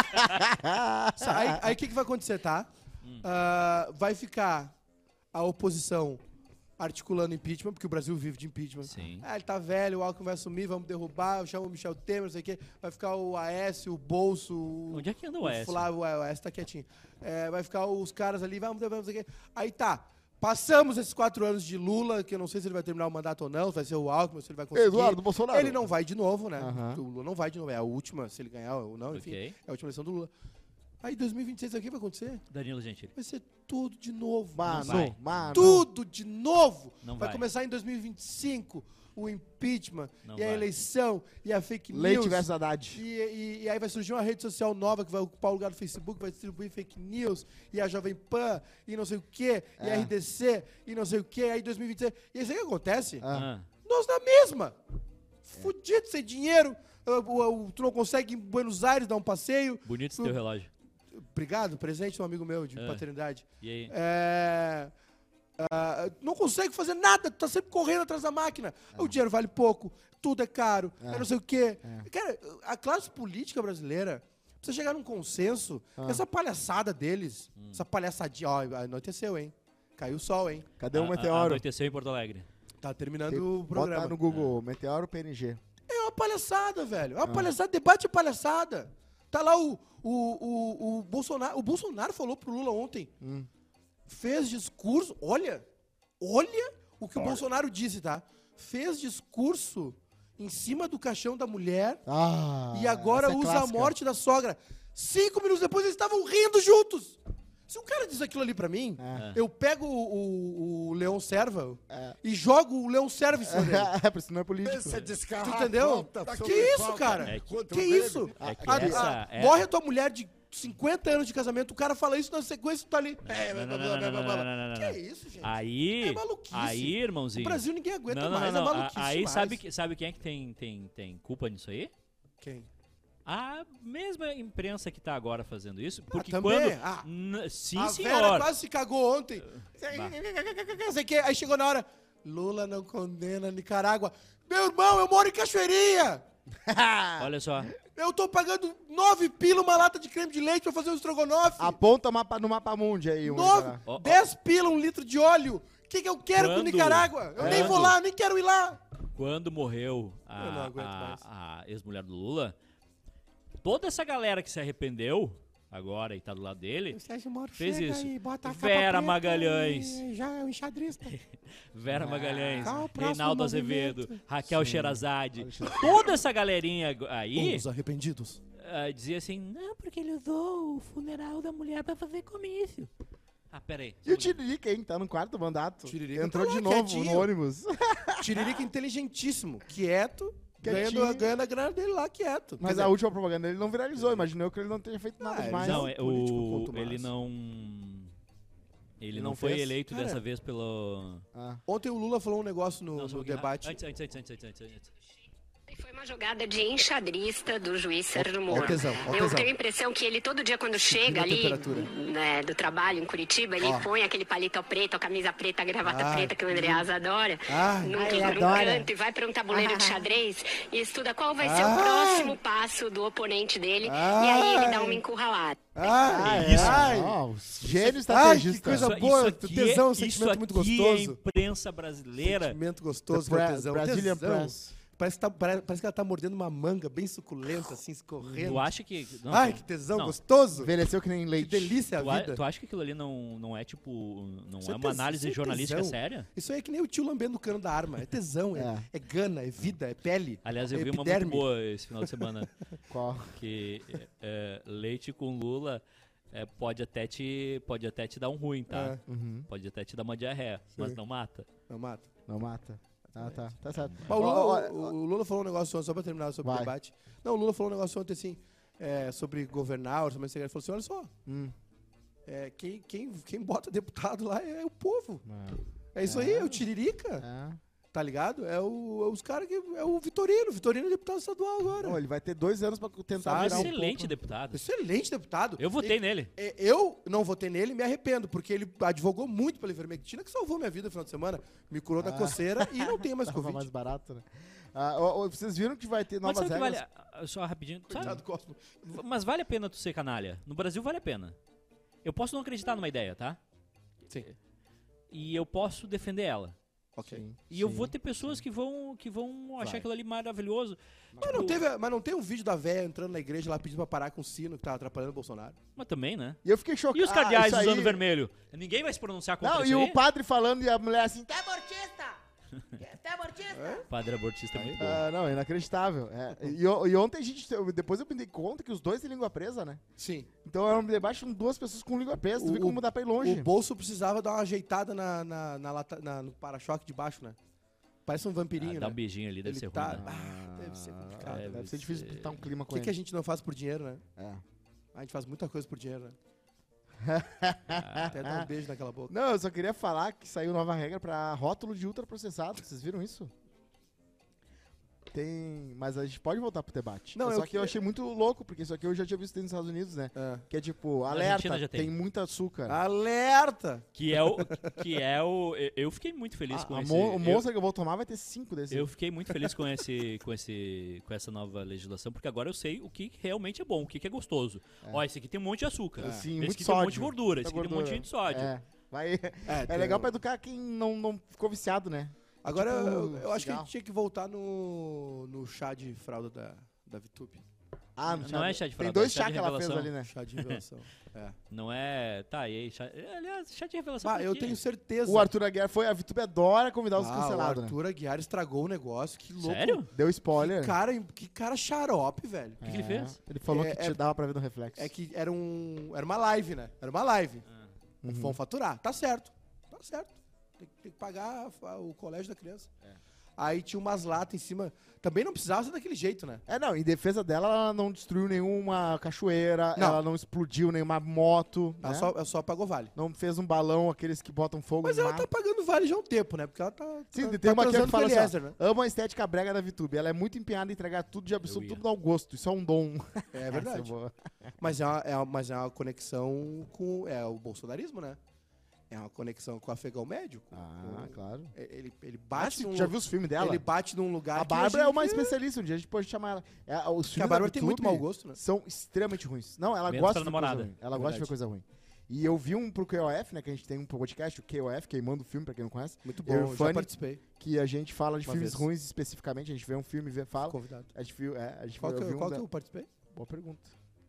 Sa- Aí aí o que, que vai acontecer, tá? Hum. Ah, vai ficar a oposição articulando impeachment, porque o Brasil vive de impeachment. Sim. Ah, ele tá velho, o Alckmin vai assumir, vamos derrubar, chama o Michel Temer, não sei o quê. Vai ficar o Aécio, o Bolso, o, Onde é que anda o o Aécio? Flávio, o Aécio tá quietinho. É, vai ficar os caras ali, vamos, vamos, não sei o quê. Aí tá. Passamos esses quatro anos de Lula, que eu não sei se ele vai terminar o mandato ou não, se vai ser o Alckmin, se ele vai conseguir. Eduardo Bolsonaro. Ele não vai de novo, né? Aham. O Lula não vai de novo. É a última, se ele ganhar ou não, enfim. Ok. É a última eleição do Lula. Aí dois mil e vinte e seis, o que vai acontecer? Danilo Gentili. Vai ser tudo de novo. Mano, vai. mano. Tudo de novo. Não vai, vai. começar em dois mil e vinte e cinco o impeachment, Não e a vai. eleição, e a fake Leite news. versus Haddad. E, e- e aí vai surgir uma rede social nova que vai ocupar o lugar do Facebook, vai distribuir fake news, e a Jovem Pan, e não sei o quê, e a É. R D C, e não sei o quê, aí dois mil e vinte e seis. E aí o que acontece? Ah. Ah, Nós na mesma. Fudido, sem dinheiro. o- o- o- tu não consegue ir em Buenos Aires dar um passeio. bonito esse Tu- teu relógio. Obrigado, presente de um amigo meu de É. paternidade. E aí? É, ah, não consegue fazer nada, tu tá sempre correndo atrás da máquina. O dinheiro vale pouco, tudo é caro, é, não sei o quê. Cara, a classe política brasileira precisa chegar num consenso. Essa palhaçada deles, essa palhaçadinha, ó, anoiteceu, hein? Caiu o sol, hein? Cadê o A- a- meteoro? Anoiteceu em Porto Alegre. Tá terminando Tem- o programa. Bota no Google, meteoro P N G. É uma palhaçada, velho. É uma palhaçada, debate é palhaçada. Tá lá o, o, o, o Bolsonaro. O Bolsonaro falou pro Lula ontem. Fez discurso. Olha, olha o que o Bolsonaro disse, tá? Fez discurso em cima do caixão da mulher Ah, e agora essa é usa clássica. a morte da sogra. Cinco minutos depois eles estavam rindo juntos. Se um cara diz aquilo ali pra mim, É. eu pego o, o, o Leão Serva É. e jogo o Leão Serva em cima dele. É, porque isso não é político. Esse descarra Tu entendeu? falta Que sobre isso, falta cara? É que- contra Que o Grêmio. isso? É que A- essa a- é- Morre a tua mulher de cinquenta anos de casamento, o cara fala isso na sequência, tu tá ali. É, Não, blá, não, blá, não, blá, não, blá, não, blá. não, não, Que não. é isso, gente? Aí, É maluquice. aí, O irmãozinho. Brasil ninguém aguenta não, não, mais, não, é não. maluquice Aí demais. sabe, que- sabe quem é que tem, tem, tem culpa nisso aí? Quem? A mesma imprensa que tá agora fazendo isso. Porque também? quando. Ah. N- sim, a Vera senhor. quase se cagou ontem. Não sei o quê. Aí chegou na hora, Lula não condena Nicarágua. Meu irmão, eu moro em Cachoeirinha. Olha só. Eu tô pagando nove pila uma lata de creme de leite pra fazer um estrogonofe. Aponta mapa, no mapa mundi aí. um Nove, lugar. Ó, ó. dez pila um litro de óleo. O que, que eu quero com Quando- Nicarágua? Eu nem quando- vou lá, nem quero ir lá. Quando morreu Eu não a, aguento a- mais. a ex-mulher do Lula, toda essa galera que se arrependeu agora e tá do lado dele, O Sérgio Moro fez chega isso. e bota a capa Vera preta Magalhães. e já é um enxadrista. Vera Magalhães, Qual o próximo Reinaldo movimento? Azevedo, Raquel Sherazade, toda essa galerinha aí Os arrependidos. ah, dizia assim, não, porque ele usou o funeral da mulher pra fazer comício. Ah, peraí. E o Tiririca, hein? Tá no quarto mandato. Tiririca Entrou tá lá, de novo quietinho. no ônibus. Tiririca inteligentíssimo, quieto, Quietinho. ganhando, ganhando a grana dele lá, quieto. Mas Quer a dizer, última propaganda dele não viralizou. Imaginei eu que ele não tenha feito nada Ah, ele demais. já- Não, é, político o, contumaz. ele não... Ele Não não foi fez? eleito Cara, dessa vez pelo... Ah. Ontem o Lula falou um negócio no, Não, só um no pouquinho. debate. Antes, antes, antes, antes, antes, antes, antes. Foi uma jogada de enxadrista do juiz Sérgio Ó Moro. o tesão, ó o Eu tesão. tenho a impressão que ele todo dia quando chega a ali temperatura. né, do trabalho em Curitiba, ele Ó. põe aquele palito preto, a camisa preta, a gravata Ai, preta que o Andreasa adora, Ai. num, Ai, num adora. canto e vai para um tabuleiro de xadrez e estuda qual vai ser Ai. o próximo passo do oponente dele e Ai. aí ele dá uma encurralada. Ai, Que isso? ai. Ó, gênio Ai, que estrategista. coisa Isso- boa, isso aqui tesão, é, sentimento isso muito aqui gostoso. é imprensa brasileira. Sentimento gostoso, The que é o Pre- tesão. Brazilian tesão. Press. Parece que, tá, pare- parece que ela tá mordendo uma manga bem suculenta, assim, escorrendo. Tu acha que... não, Ai, tu- que tesão não. gostoso. Envelheceu que nem Que leite. delícia Tu, a a- vida. tu acha que aquilo ali não, não é tipo... Não Isso é é uma tes- análise isso é jornalística tesão. séria? Isso aí é que nem o tio lambendo o cano da arma. É tesão, é, É. é gana, é vida, é pele. Aliás, eu é vi uma muito epiderme. boa esse final de semana. Qual? Que é, leite com lula é, pode, até te, pode até te dar um ruim, tá? É. Uhum. Pode até te dar uma diarreia, mas não mata. Não mata. Não mata. Ah, tá. Tá certo. Mas o Ó, Lula, ó, o- o Lula falou um negócio ontem, só pra terminar sobre Vai. o debate. Não, o Lula falou um negócio ontem assim, é, sobre governar, orçamento secreto. Ele falou assim: olha só, Hum. é, quem, quem, quem bota deputado lá é o povo. É. É isso aí, é o Tiririca, É. tá ligado? É, o, é os caras que. É o Vitorino. O Vitorino é deputado estadual agora. Ó, ele vai ter dois anos pra tentar Sabe? virar um Excelente pouco. deputado. Excelente deputado. Eu votei nele. É, Eu não votei nele e me arrependo, porque ele advogou muito pela ivermectina, que salvou minha vida no final de semana, me curou da Ah. coceira e não tenho mais Tava Covid. mais barato, né? Ah, ó, ó, vocês viram que vai ter Mas novas sabe que vale... regras? a- Só rapidinho. sabe? Coitado do Cosmo. Mas vale a pena tu ser canalha. No Brasil vale a pena. Eu posso não acreditar numa ideia, tá? Sim. E eu posso defender ela. Ok. Sim, E eu sim. vou ter pessoas que vão, que vão achar Vai. aquilo ali maravilhoso. Mas não, teve, mas não tem um vídeo da véia entrando na igreja lá pedindo pra parar com o sino que tava atrapalhando o Bolsonaro? Mas também, né? E eu fiquei chocado. E os cardeais Ah, isso usando aí- vermelho? Ninguém vai se pronunciar contra Não, isso e aí? o padre falando e a mulher assim... Tá abortista! Tá abortista? Padre abortista é muito bom. Ah, não, é inacreditável. É. E, o- e ontem a gente... eu- Depois eu me dei conta que os dois têm língua presa, né? Sim. Então era um debate com duas pessoas com língua presa. Tu O- viu como dá pra ir longe. O bolso precisava dar uma ajeitada na, na, na lata- na- no para-choque de baixo, né? Parece um vampirinho, Ah, dá né? um beijinho ali, deve Ele ser tá- ruim, né? Ah, deve ser complicado. Deve, deve ser difícil ser- botar um clima O com que, ele. que a gente não faz por dinheiro, né? É. A gente faz muita coisa por dinheiro, né? Até dar um beijo naquela boca. Não, eu só queria falar que saiu nova regra pra rótulo de ultraprocessado. Vocês viram isso? Tem... Mas a gente pode voltar pro debate. Não, Só eu que eu que- achei muito louco, porque isso aqui eu já tinha visto nos Estados Unidos, né? É. Que é tipo, Na alerta, Argentina já tem. tem. muito açúcar. Alerta! Que é o. Que é o. eu- Eu fiquei muito feliz A- com a esse. mon- o eu- monstro que eu vou tomar vai ter cinco desses. Eu fiquei muito feliz com esse, com esse, com essa nova legislação, porque agora eu sei o que realmente é bom, o que, que é gostoso. Ó, esse aqui tem um monte de açúcar. É. Sim, esse muito aqui tem um monte de sódio. gordura. Esse Muita aqui tem um monte gordura. de sódio. É. Vai... É, É tem- legal pra educar quem não, não ficou viciado, né? Agora, Tipo, eu, eu acho que a cigarro. gente tinha que voltar no, no chá de fralda da, da Vitube. Ah, Não chá é de- chá de Tem fralda, dois é chá chá de que ela fez revelação. ali, né? Chá de revelação. é. Não é. Tá, e aí? Chá, aliás, chá de revelação. Ah, por eu quê? tenho certeza. O Arthur Aguiar foi... A Vitube adora convidar os Ah, cancelados, o né? Arthur Aguiar estragou o negócio. Que louco. Sério? Deu spoiler. Que cara, que cara xarope, velho. O que, que ele fez? Ele falou É- que te é- dava pra ver no reflexo. É que era um. Era uma live, né? Era uma live. Uhum. Vão faturar. Tá certo. Tá certo. Tem, que- tem que pagar a fa- o colégio da criança. Aí tinha umas latas em cima. Também não precisava ser daquele jeito, né? É, não, em defesa dela, ela não destruiu nenhuma cachoeira, Não. ela não explodiu nenhuma moto, Ela né? só, ela só pagou vale. Não fez um balão, aqueles que botam fogo Mas no ela mar. tá pagando vale já há um tempo, né? Porque ela tá. Sim, tá, tem uma tá aqui que transando fala com o assim, Eliezer, ó, né? ama a estética brega da Vitube. Ela é muito empenhada em entregar tudo de absurdo, Eu ia. tudo ao gosto. Isso é um dom. É Essa é verdade. boa. Mas é, uma, é, uma, mas é uma conexão com. É o bolsonarismo, né? É uma conexão com o afegão médio. com- Ah, com- claro. é, Ele, ele Ah, bate sim, num, já viu os filmes dela? Ele bate num lugar A que Bárbara é gente- uma especialista, um dia a gente pode chamar ela. É, os Que a filmes da Bárbara tem muito Vitube mau gosto, né? São extremamente ruins. Não, ela Menos gosta pra de ver namorada. coisa ruim. Ela gosta de ver Verdade. coisa ruim. E eu vi um pro Q O F, né, que a gente tem um podcast, o Q O F, Queimando o Filme, pra quem não conhece, Muito Eu e bom, o já Fanny- participei. que a gente fala de Uma filmes vez. ruins especificamente, a gente vê um filme e vê, fala. Convidado. A gente viu, é, a gente Qual, viu, que, eu vi um qual da- que eu participei? Boa pergunta.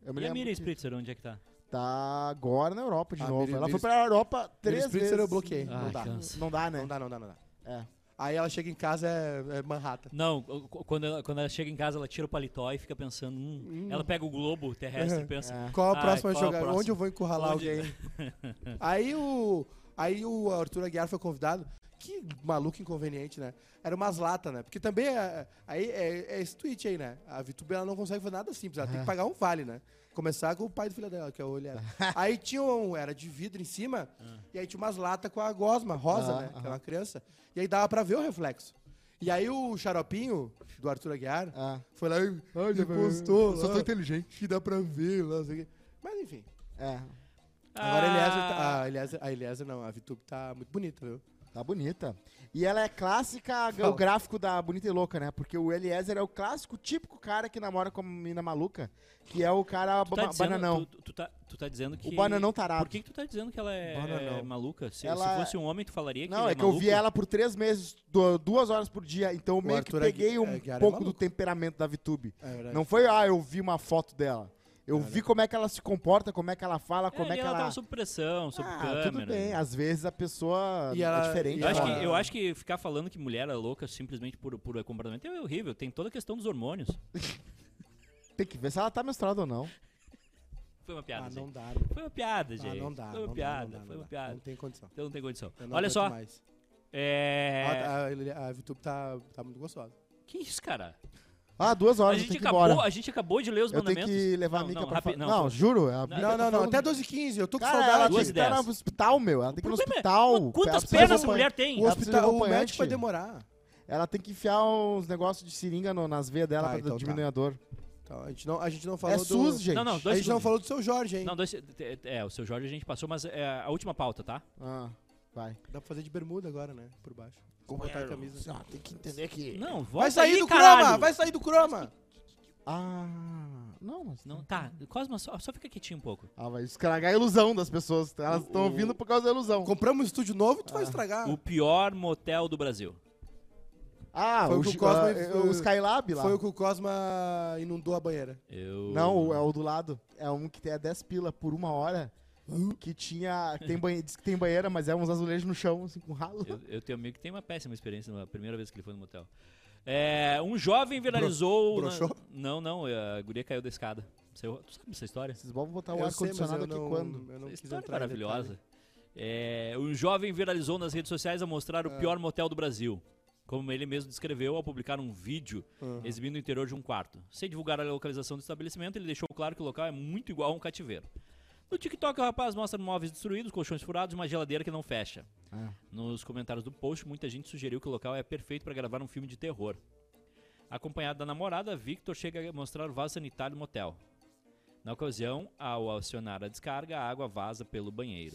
Eu me E a lembro Miriam que Spritzer, onde é que tá? tá agora na Europa de Ah, novo. Miriam- Ela foi Miriam- pra Europa três Miriam Spritzer vezes. eu bloqueei. Ah, não dá. cansa. Não dá, né? Não dá, não dá, não dá. É. Aí ela chega em casa, é, é Manhattan. Não, o- o- quando ela, quando ela chega em casa, ela tira o paletó e fica pensando. Hum, Ela pega o globo terrestre e pensa. É. Qual a Ai, próxima qual a jogada? próxima? Onde eu vou encurralar Onde- alguém? aí, o, aí o Arthur Aguiar foi convidado. Que maluco inconveniente, né? Era umas latas, né? Porque também é, aí é, é esse tweet aí, né? A Vitube ela não consegue fazer nada simples. Ela tem que pagar um vale, né? Começar com o pai do filho dela, que é o Elias. Aí tinha um, era de vidro em cima, e aí tinha umas latas com a gosma rosa, Ah, né? Que aham. é uma criança. E aí dava pra ver o reflexo. E aí o xaropinho do Arthur Aguiar Ah. foi lá e e postou. Só lá, tô inteligente. que dá pra ver lá, não sei o quê. Mas enfim. É, Agora a Ah, Eliezer, tá, a Eliezer, a Eliezer não, a Vitube tá muito bonita, viu? tá bonita. E ela é clássica, Fala. o gráfico da Bonita e Louca, né? Porque o Eliezer é o clássico, típico cara que namora com a menina maluca, que é o cara Tu tá, ba- dizendo, bananão. tu, tu tá, tu tá dizendo que. O bananão tarado. Por que, que tu tá dizendo que ela é Bananão. maluca? Se, Ela- se fosse um homem, tu falaria que Não, ele é é que eu maluco? vi ela por três meses, du- duas horas por dia, então eu O meio que Arthur peguei Aguiar- um Aguiar é pouco do maluco. temperamento da VTube. É verdade. Não foi, ah, eu vi uma foto dela. Eu É vi como é que ela se comporta, como é que ela fala, É, como é e que ela ela... tava sob pressão, sob Ah, câmera. tudo bem, às vezes a pessoa E ela- é diferente. e Eu acho, ela- que, eu acho que ficar falando que mulher é louca simplesmente por, por comportamento é horrível. Tem toda a questão dos hormônios. Tem que ver se ela tá menstruada ou não. Foi uma piada, Ah, gente. não dá. Foi uma piada, Ah, gente. não dá. Foi uma não piada, dá, não dá, foi não uma dá. piada. Não tem condição. Então não tem condição. Eu não Olha aguento só, mais. é... A, a, a Vitube tá, tá muito gostosa. Que isso, cara? Ah, duas A horas, eu gente, tenho que ir acabou, embora. a gente acabou de ler os Eu tenho mandamentos. que levar não, a Mica não, pra rapi- fora. não, Não, tô- juro. A Mica Não, tá não, não. falando- Até doze e quinze. Eu tô com Cara, ela saudade. tem duas que e estar dez. no hospital, meu. Ela tem que ir no O problema é- hospital. Mas quantas Ela precisa pernas de essa mulher tem? O, Ela precisa de hospital, o acompanhante. médico vai demorar. Ela tem que enfiar uns negócios de seringa no- nas veias dela Ah, pra então diminuir tá. a dor. Então, a, gente não, a gente não falou É do... SUS, gente. Não, não, A dois gente não segundos. falou do seu Jorge, hein? Não, dois, é, o seu Jorge a gente passou, mas é a última pauta, tá? Ah, vai. Dá pra fazer de bermuda agora, né? Por baixo. Botar a camisa. Ah, tem que entender que... Não, volta Vai sair aí, do caralho. croma! Vai sair do croma! Ah, não, mas... Não, tá, Cosma, só, só fica quietinho um pouco. Ah, vai estragar a ilusão das pessoas. Elas estão o- ouvindo por causa da ilusão. Compramos um estúdio novo e tu vai estragar. O pior motel do Brasil. Ah, Foi o, o que o Gi- Cosma- ah, o Skylab lá. Foi o que o Cosma inundou a banheira. Eu... Não, é o do lado. É um que tem a dez pila por uma hora. Que tinha. Tem banhe... Diz que tem banheira, mas é uns azulejos no chão, assim, com ralo. Eu, eu tenho um amigo que tem uma péssima experiência na primeira vez que ele foi no motel. É, um jovem viralizou... Bro- na- broxou? Não, não, a guria caiu da escada. Você, tu sabe essa história? Vocês vão botar o Eu sei, mas ar-condicionado eu aqui não- quando? Eu não Essa quis história é entrar em maravilhosa. detalhe. É, um jovem viralizou nas redes sociais a mostrar o Ah. pior motel do Brasil. Como ele mesmo descreveu ao publicar um vídeo Uhum. exibindo o interior de um quarto. Sem divulgar a localização do estabelecimento, ele deixou claro que o local é muito igual a um cativeiro. No TikTok, o rapaz mostra móveis destruídos, colchões furados e uma geladeira que não fecha. Ah. Nos comentários do post, muita gente sugeriu que o local é perfeito para gravar um filme de terror. Acompanhado da namorada, Victor chega a mostrar o vaso sanitário do motel. Na ocasião, ao acionar a descarga, a água vaza pelo banheiro.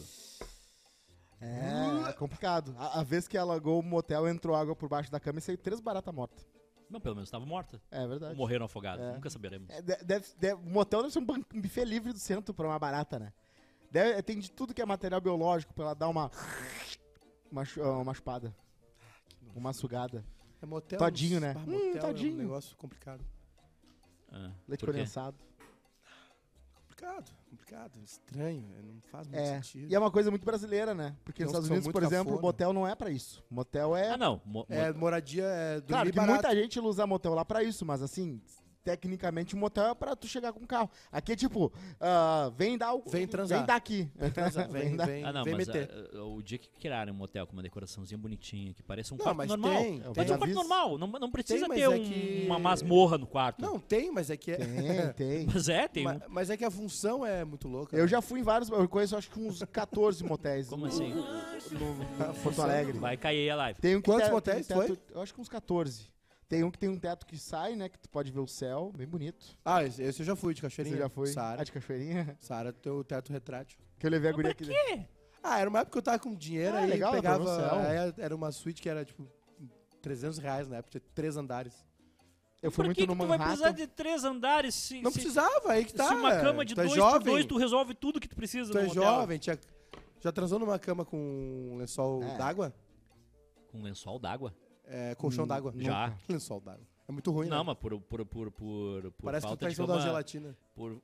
É, é complicado. A, a vez que alagou o motel, entrou água por baixo da cama e saiu três baratas mortas. Não, pelo menos estava morta. É Ou verdade. morreram afogados. É. Nunca saberemos. É, de- deve, deve, o motel deve ser um, ban- um buffet livre do centro pra uma barata, né? Deve- tem de tudo que é material biológico pra ela dar uma. Uma, chu- ah, uma chupada. Uma sugada. É motel. Todinho, né? Ah, Hum, motel é todinho. um negócio complicado. Ah, Leite por quê? condensado. Complicado, complicado. Estranho. é, Não faz muito É. sentido. E é uma coisa muito brasileira, né? Porque Tem nos uns Estados que são Unidos, muito por exemplo, o cafona. motel não é pra isso. Motel é. Ah, não. Mo- É, mo- moradia é dormir Claro que barato. muita gente usa motel lá pra isso, mas assim, tecnicamente o motel é pra tu chegar com o carro. Aqui é tipo, ah, vem dar o. Vem transar. Vem dar aqui. Vem, transar, vem, dar- vem, Ah, não, vem mas meter. ah, ah, o dia que criarem um motel com uma decoraçãozinha bonitinha, que pareça um Não, quarto mas normal. tem, Mas tem. um quarto Aviso. normal. Não, não precisa mas ter é um- que- uma masmorra no quarto. Não, tem, mas é que é... Tem, tem. Mas é, tem Ma- um... Mas é que a função é muito louca. Eu né? já fui em vários, eu conheço acho que uns catorze motéis. Como no- assim? No Porto Alegre. Vai cair a live. Tem um que Quantos te- motéis tem um foi? teto- Eu acho que uns catorze. Tem um que tem um teto que sai, né? Que tu pode ver o céu, bem bonito. Ah, esse, esse eu já fui, de cachoeirinha. Você já foi? Sara. Ah, de cachoeirinha? Sara, teu teto retrátil. Que eu levei a guria aqui. Ah, era uma época que eu tava com dinheiro Ah, aí legal, pegava... pra ver o céu. aí era uma suíte que era, tipo, trezentos reais na época, tinha três andares. Eu fui Por muito que, no que tu vai precisar Manhattan. de três andares se, Não se, precisava, aí que tá. se uma cama de tu é dois jovem, por dois tu resolve tudo que tu precisa Tu no é motel? jovem, tinha... Já transou numa cama com um lençol É. d'água? Com lençol d'água? É, colchão Hum, d'água. Já. Lençol d'água. É muito ruim, Não, né? mas por, por, por, por, por Parece que tu falta tá em de cima uma... da gelatina. Por...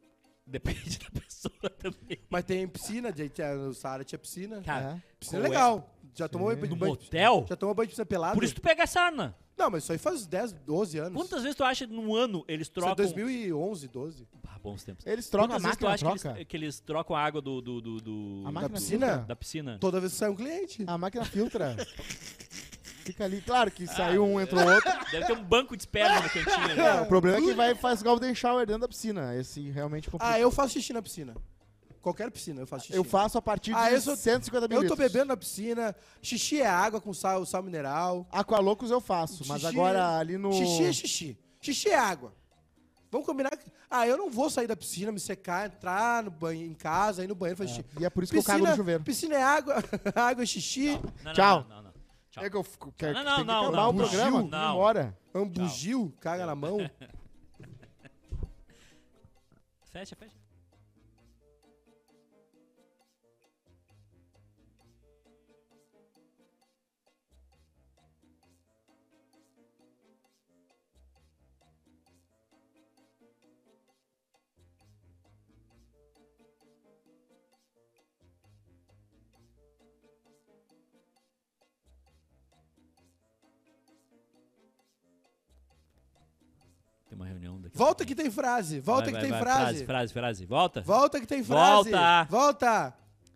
Depende da pessoa também. Mas tem piscina, de- tinha- no Saara tinha piscina. Cara, É. Piscina qual é legal. Já tomou Sim. banho, no banho- motel? Já tomou banho de piscina pelado? Por isso tu pega a sarna. Não, mas isso aí faz dez, doze anos. Quantas vezes tu acha que num ano eles Isso é trocam... dois mil e onze, doze. Ah, bons tempos. Eles trocam a Quantas vezes tu máquina, acha que troca? eles, que eles trocam a água do... do, do, do- A máquina do- piscina? filtra. Da piscina. Toda vez que sai um cliente. A máquina filtra. Fica ali. Claro que saiu um, entrou outro. Deve ter um banco de esperma no cantinho. né? É, o problema é que vai faz golden shower dentro da piscina. Esse realmente complica. Ah, eu faço xixi na piscina. Qualquer piscina eu faço xixi. Eu faço a partir de Ah, eu sou- cento e cinquenta Eu mililitros. tô bebendo na piscina. Xixi é água com sal, sal mineral. Aqualocos eu faço, mas Xixi- agora ali no... Xixi é xixi. Xixi é água. Vamos combinar que... Ah, eu não vou sair da piscina, me secar, entrar no banho, em casa, ir no banheiro fazer xixi. E é por isso que eu cago no chuveiro. Piscina é água, água é xixi. Não, não, Tchau. Não, não, não. Tchau. É que eu fico... Quer, Não, tem não, que não, acabar não, o não. programa. Não. Embora. Ambugio, caga na mão. Fecha, fecha. Tem uma reunião daqui. Volta que tem frase. Volta Vai, que vai, tem vai. frase. Frase, frase, frase. Volta. Volta que tem frase. Volta. Volta.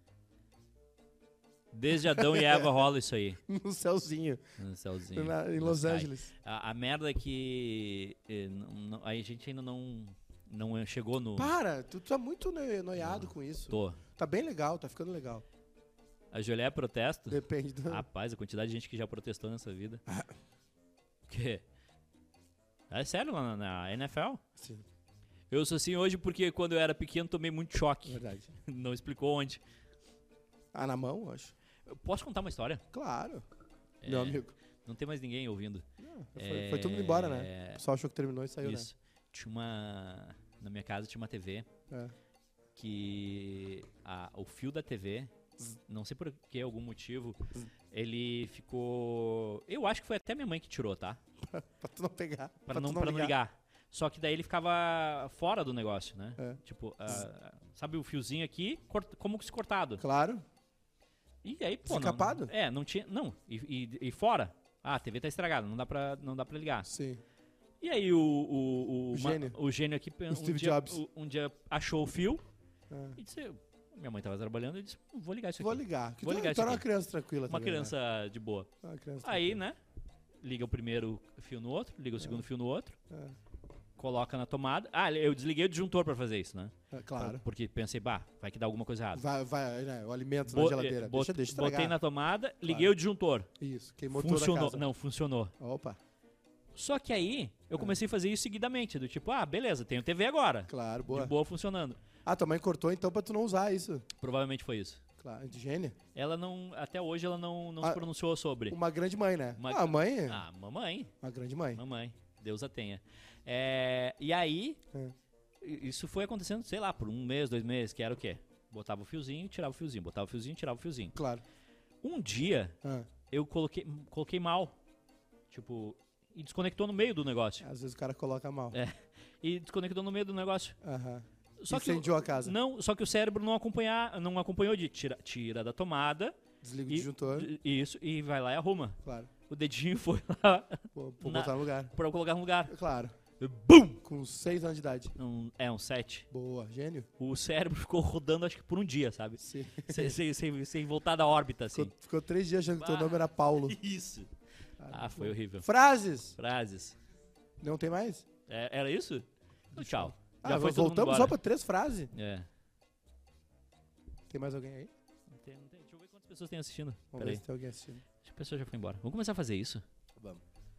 Desde Adão e Eva rola isso aí. No céuzinho. No céuzinho. na- em no Los sky. Angeles. A, a merda é que eh, não- não- a gente ainda não, não chegou no... Para, tu tá muito ne- noiado com isso. Tô. Tá bem legal, tá ficando legal. A Jolé protesto. Depende do... Rapaz, a quantidade de gente que já protestou nessa vida. O quê? É sério, lá na, na N F L? Sim, Eu sou assim hoje porque quando eu era pequeno tomei muito choque. verdade. Não explicou onde. Ah, na mão, acho. Eu posso contar uma história? Claro. É, Meu amigo. Não tem mais ninguém ouvindo. Foi, foi todo mundo embora, né? O pessoal achou que terminou e saiu, Isso. Tinha uma... Na minha casa tinha uma T V né? que a- o fio da T V, não sei por que, algum motivo, ele ficou... Eu acho que foi até minha mãe que tirou, tá? É, pra tu não pegar. Pra, não, pra não ligar. Só que daí ele ficava fora do negócio, né? É. Tipo, ah, sabe o fiozinho aqui, cort- como que se cortado. Claro. E aí, pô, não, Desencapado? é, não tinha, não, e, e- e fora, ah, a T V tá estragada, não dá pra, não dá pra ligar. Sim. E aí o, o, o, O uma- gênio. o gênio aqui, um, Steve dia, Jobs. o- um dia achou o fio É. e disse, minha mãe tava trabalhando e disse, vou ligar isso aqui. Vou ligar. Que Vou tu, ligar tu isso era uma aqui. criança tranquila Uma também, criança de boa. Né? Uma criança Aí, tranquila. né, liga o primeiro fio no outro, liga o segundo fio no outro, É. coloca na tomada. Ah, eu desliguei o disjuntor pra fazer isso, né? É, claro. Porque pensei, bah, vai que dá alguma coisa errada. Vai, vai, né? O alimento Bo- na geladeira. eh, bot- deixa, deixa estragar. botei na tomada, liguei o disjuntor. Isso, queimou toda a Funcionou. casa. Não, funcionou. Opa, Só que aí, É. eu comecei a fazer isso seguidamente. Do tipo, ah, beleza, tenho T V agora. claro, De boa. boa funcionando. Ah, tua mãe cortou então pra tu não usar isso. Provavelmente foi isso. Claro, de gênia. Ela não, até hoje ela não, não Ah, se pronunciou sobre. Uma grande mãe, né? Uma- Ah, mãe? Ah, mamãe, Uma grande mãe. mamãe, Deus a tenha. É, e aí, É. i- isso foi acontecendo, sei lá, por um mês, dois meses, que era o quê? Botava o fiozinho, tirava o fiozinho, botava o fiozinho, tirava o fiozinho. Claro. Um dia, Ah, eu coloquei, coloquei mal. Tipo, e desconectou no meio do negócio. às vezes o cara coloca mal. É. E desconectou no meio do negócio. Aham. Só que o- Incendiou a casa. Não, só que o cérebro não, acompanhar, não acompanhou de tira, tira da tomada. Desliga o E, disjuntor. d- isso, e vai lá e arruma. Claro. O dedinho foi lá Vou, vou Na- botar no lugar. pra eu colocar no lugar. Claro. BUM! Com seis anos de idade. Um, é, um sete. Boa, gênio. O cérebro ficou rodando acho que por um dia, sabe? Sim. sem, sem, sem, sem voltar da órbita, assim. Ficou, ficou três dias achando que teu Ah. nome era Paulo. Isso. Ah, foi horrível. Frases. Frases. Não tem mais? É, era isso? Então, tchau. Ah, Já foi todo mundo voltamos embora. só pra três frases. É. Tem mais alguém aí? Não tem, não tem. Deixa eu ver quantas pessoas tem assistindo. Vamos Peraí. ver se tem alguém assistindo. Acho que a pessoa já foi embora. Vamos começar a fazer isso? Vamos.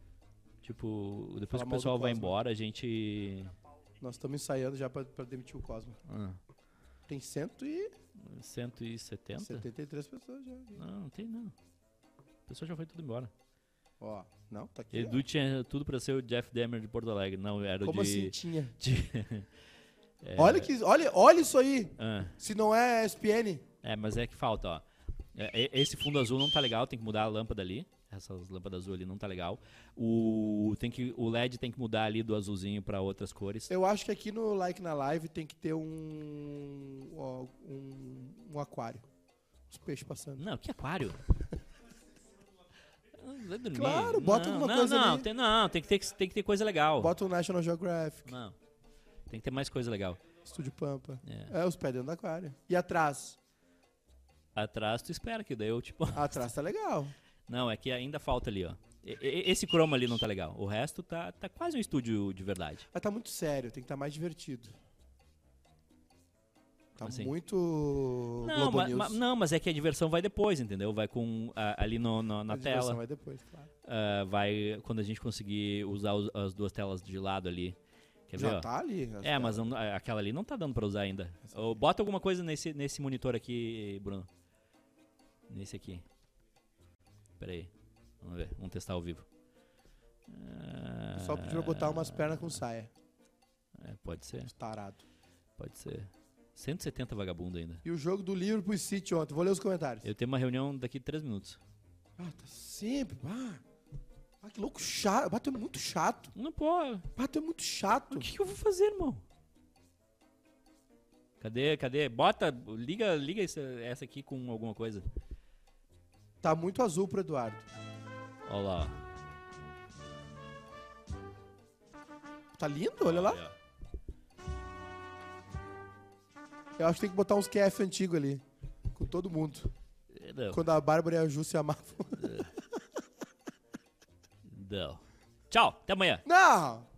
Tipo, depois Falar que o mal do pessoal vai Cosmo. embora, a gente... Nós estamos ensaiando já pra, pra demitir o Cosmo. Ah, Tem cento e cento e setenta? setenta e três pessoas já. Não, não tem não. A pessoa já foi tudo embora. Ó, não, tá aqui. Edu tinha tudo pra ser o Jeff Demer de Porto Alegre. Não, era o Como de... assim tinha? de- É, Olha, que, olha, olha isso aí. ah, Se não é E S P N. é, mas é que falta, ó. É, e- esse fundo azul não tá legal, tem que mudar a lâmpada ali. Essas lâmpadas azul ali não tá legal. O, tem que, o L E D tem que mudar ali do azulzinho pra outras cores. Eu acho que aqui no Like na Live tem que ter um, ó, um, um aquário. Os peixes passando. Não, que aquário? Vai dormir. Claro, bota não, alguma não, coisa não, ali. Tem, não, tem que, ter, tem que ter coisa legal. Bota o National Geographic, Não, tem que ter mais coisa legal. Estúdio Pampa. É. É, os pés dentro do aquário. E atrás? Atrás tu espera que daí eu, tipo... Atrás tá legal. Não, é que ainda falta ali, ó. E- e- Esse chroma ali não tá legal. O resto tá, tá quase um estúdio de verdade. Mas tá muito sério, tem que estar mais divertido. Tá Assim. muito Não, Globo ma- News. ma- não, mas é que a diversão vai depois, entendeu? Vai com ah, ali no, no- na A diversão tela. vai depois, claro. Ah, vai quando a gente conseguir usar os- as duas telas de lado ali. Quer ver, Já ó? tá ali. as É, mas telas. não- aquela ali não tá dando pra usar ainda. Ô, bota alguma coisa nesse, nesse monitor aqui, Bruno. Nesse aqui. Pera aí. Vamos ver. Vamos testar ao vivo. Ah, Só podia botar umas pernas com saia. É, pode ser, Tarado. pode ser. cento e setenta vagabundo ainda. E o jogo do Liverpool e City ontem. Vou ler os comentários. Eu tenho uma reunião daqui a três minutos. Ah, tá sempre. Ah, ah que louco chato. Ah, tu é muito chato. Não, pô. Ah, tu é muito chato. O que, que eu vou fazer, irmão? Cadê, cadê? Bota, liga, liga essa, essa aqui com alguma coisa. Tá muito azul pro Eduardo. Olha lá. Tá lindo? Olha lá. Olha. Eu acho que tem que botar uns Q F antigo ali. Com todo mundo. Não, Quando a Bárbara e a Ju se amavam. não. Tchau, até amanhã. Não!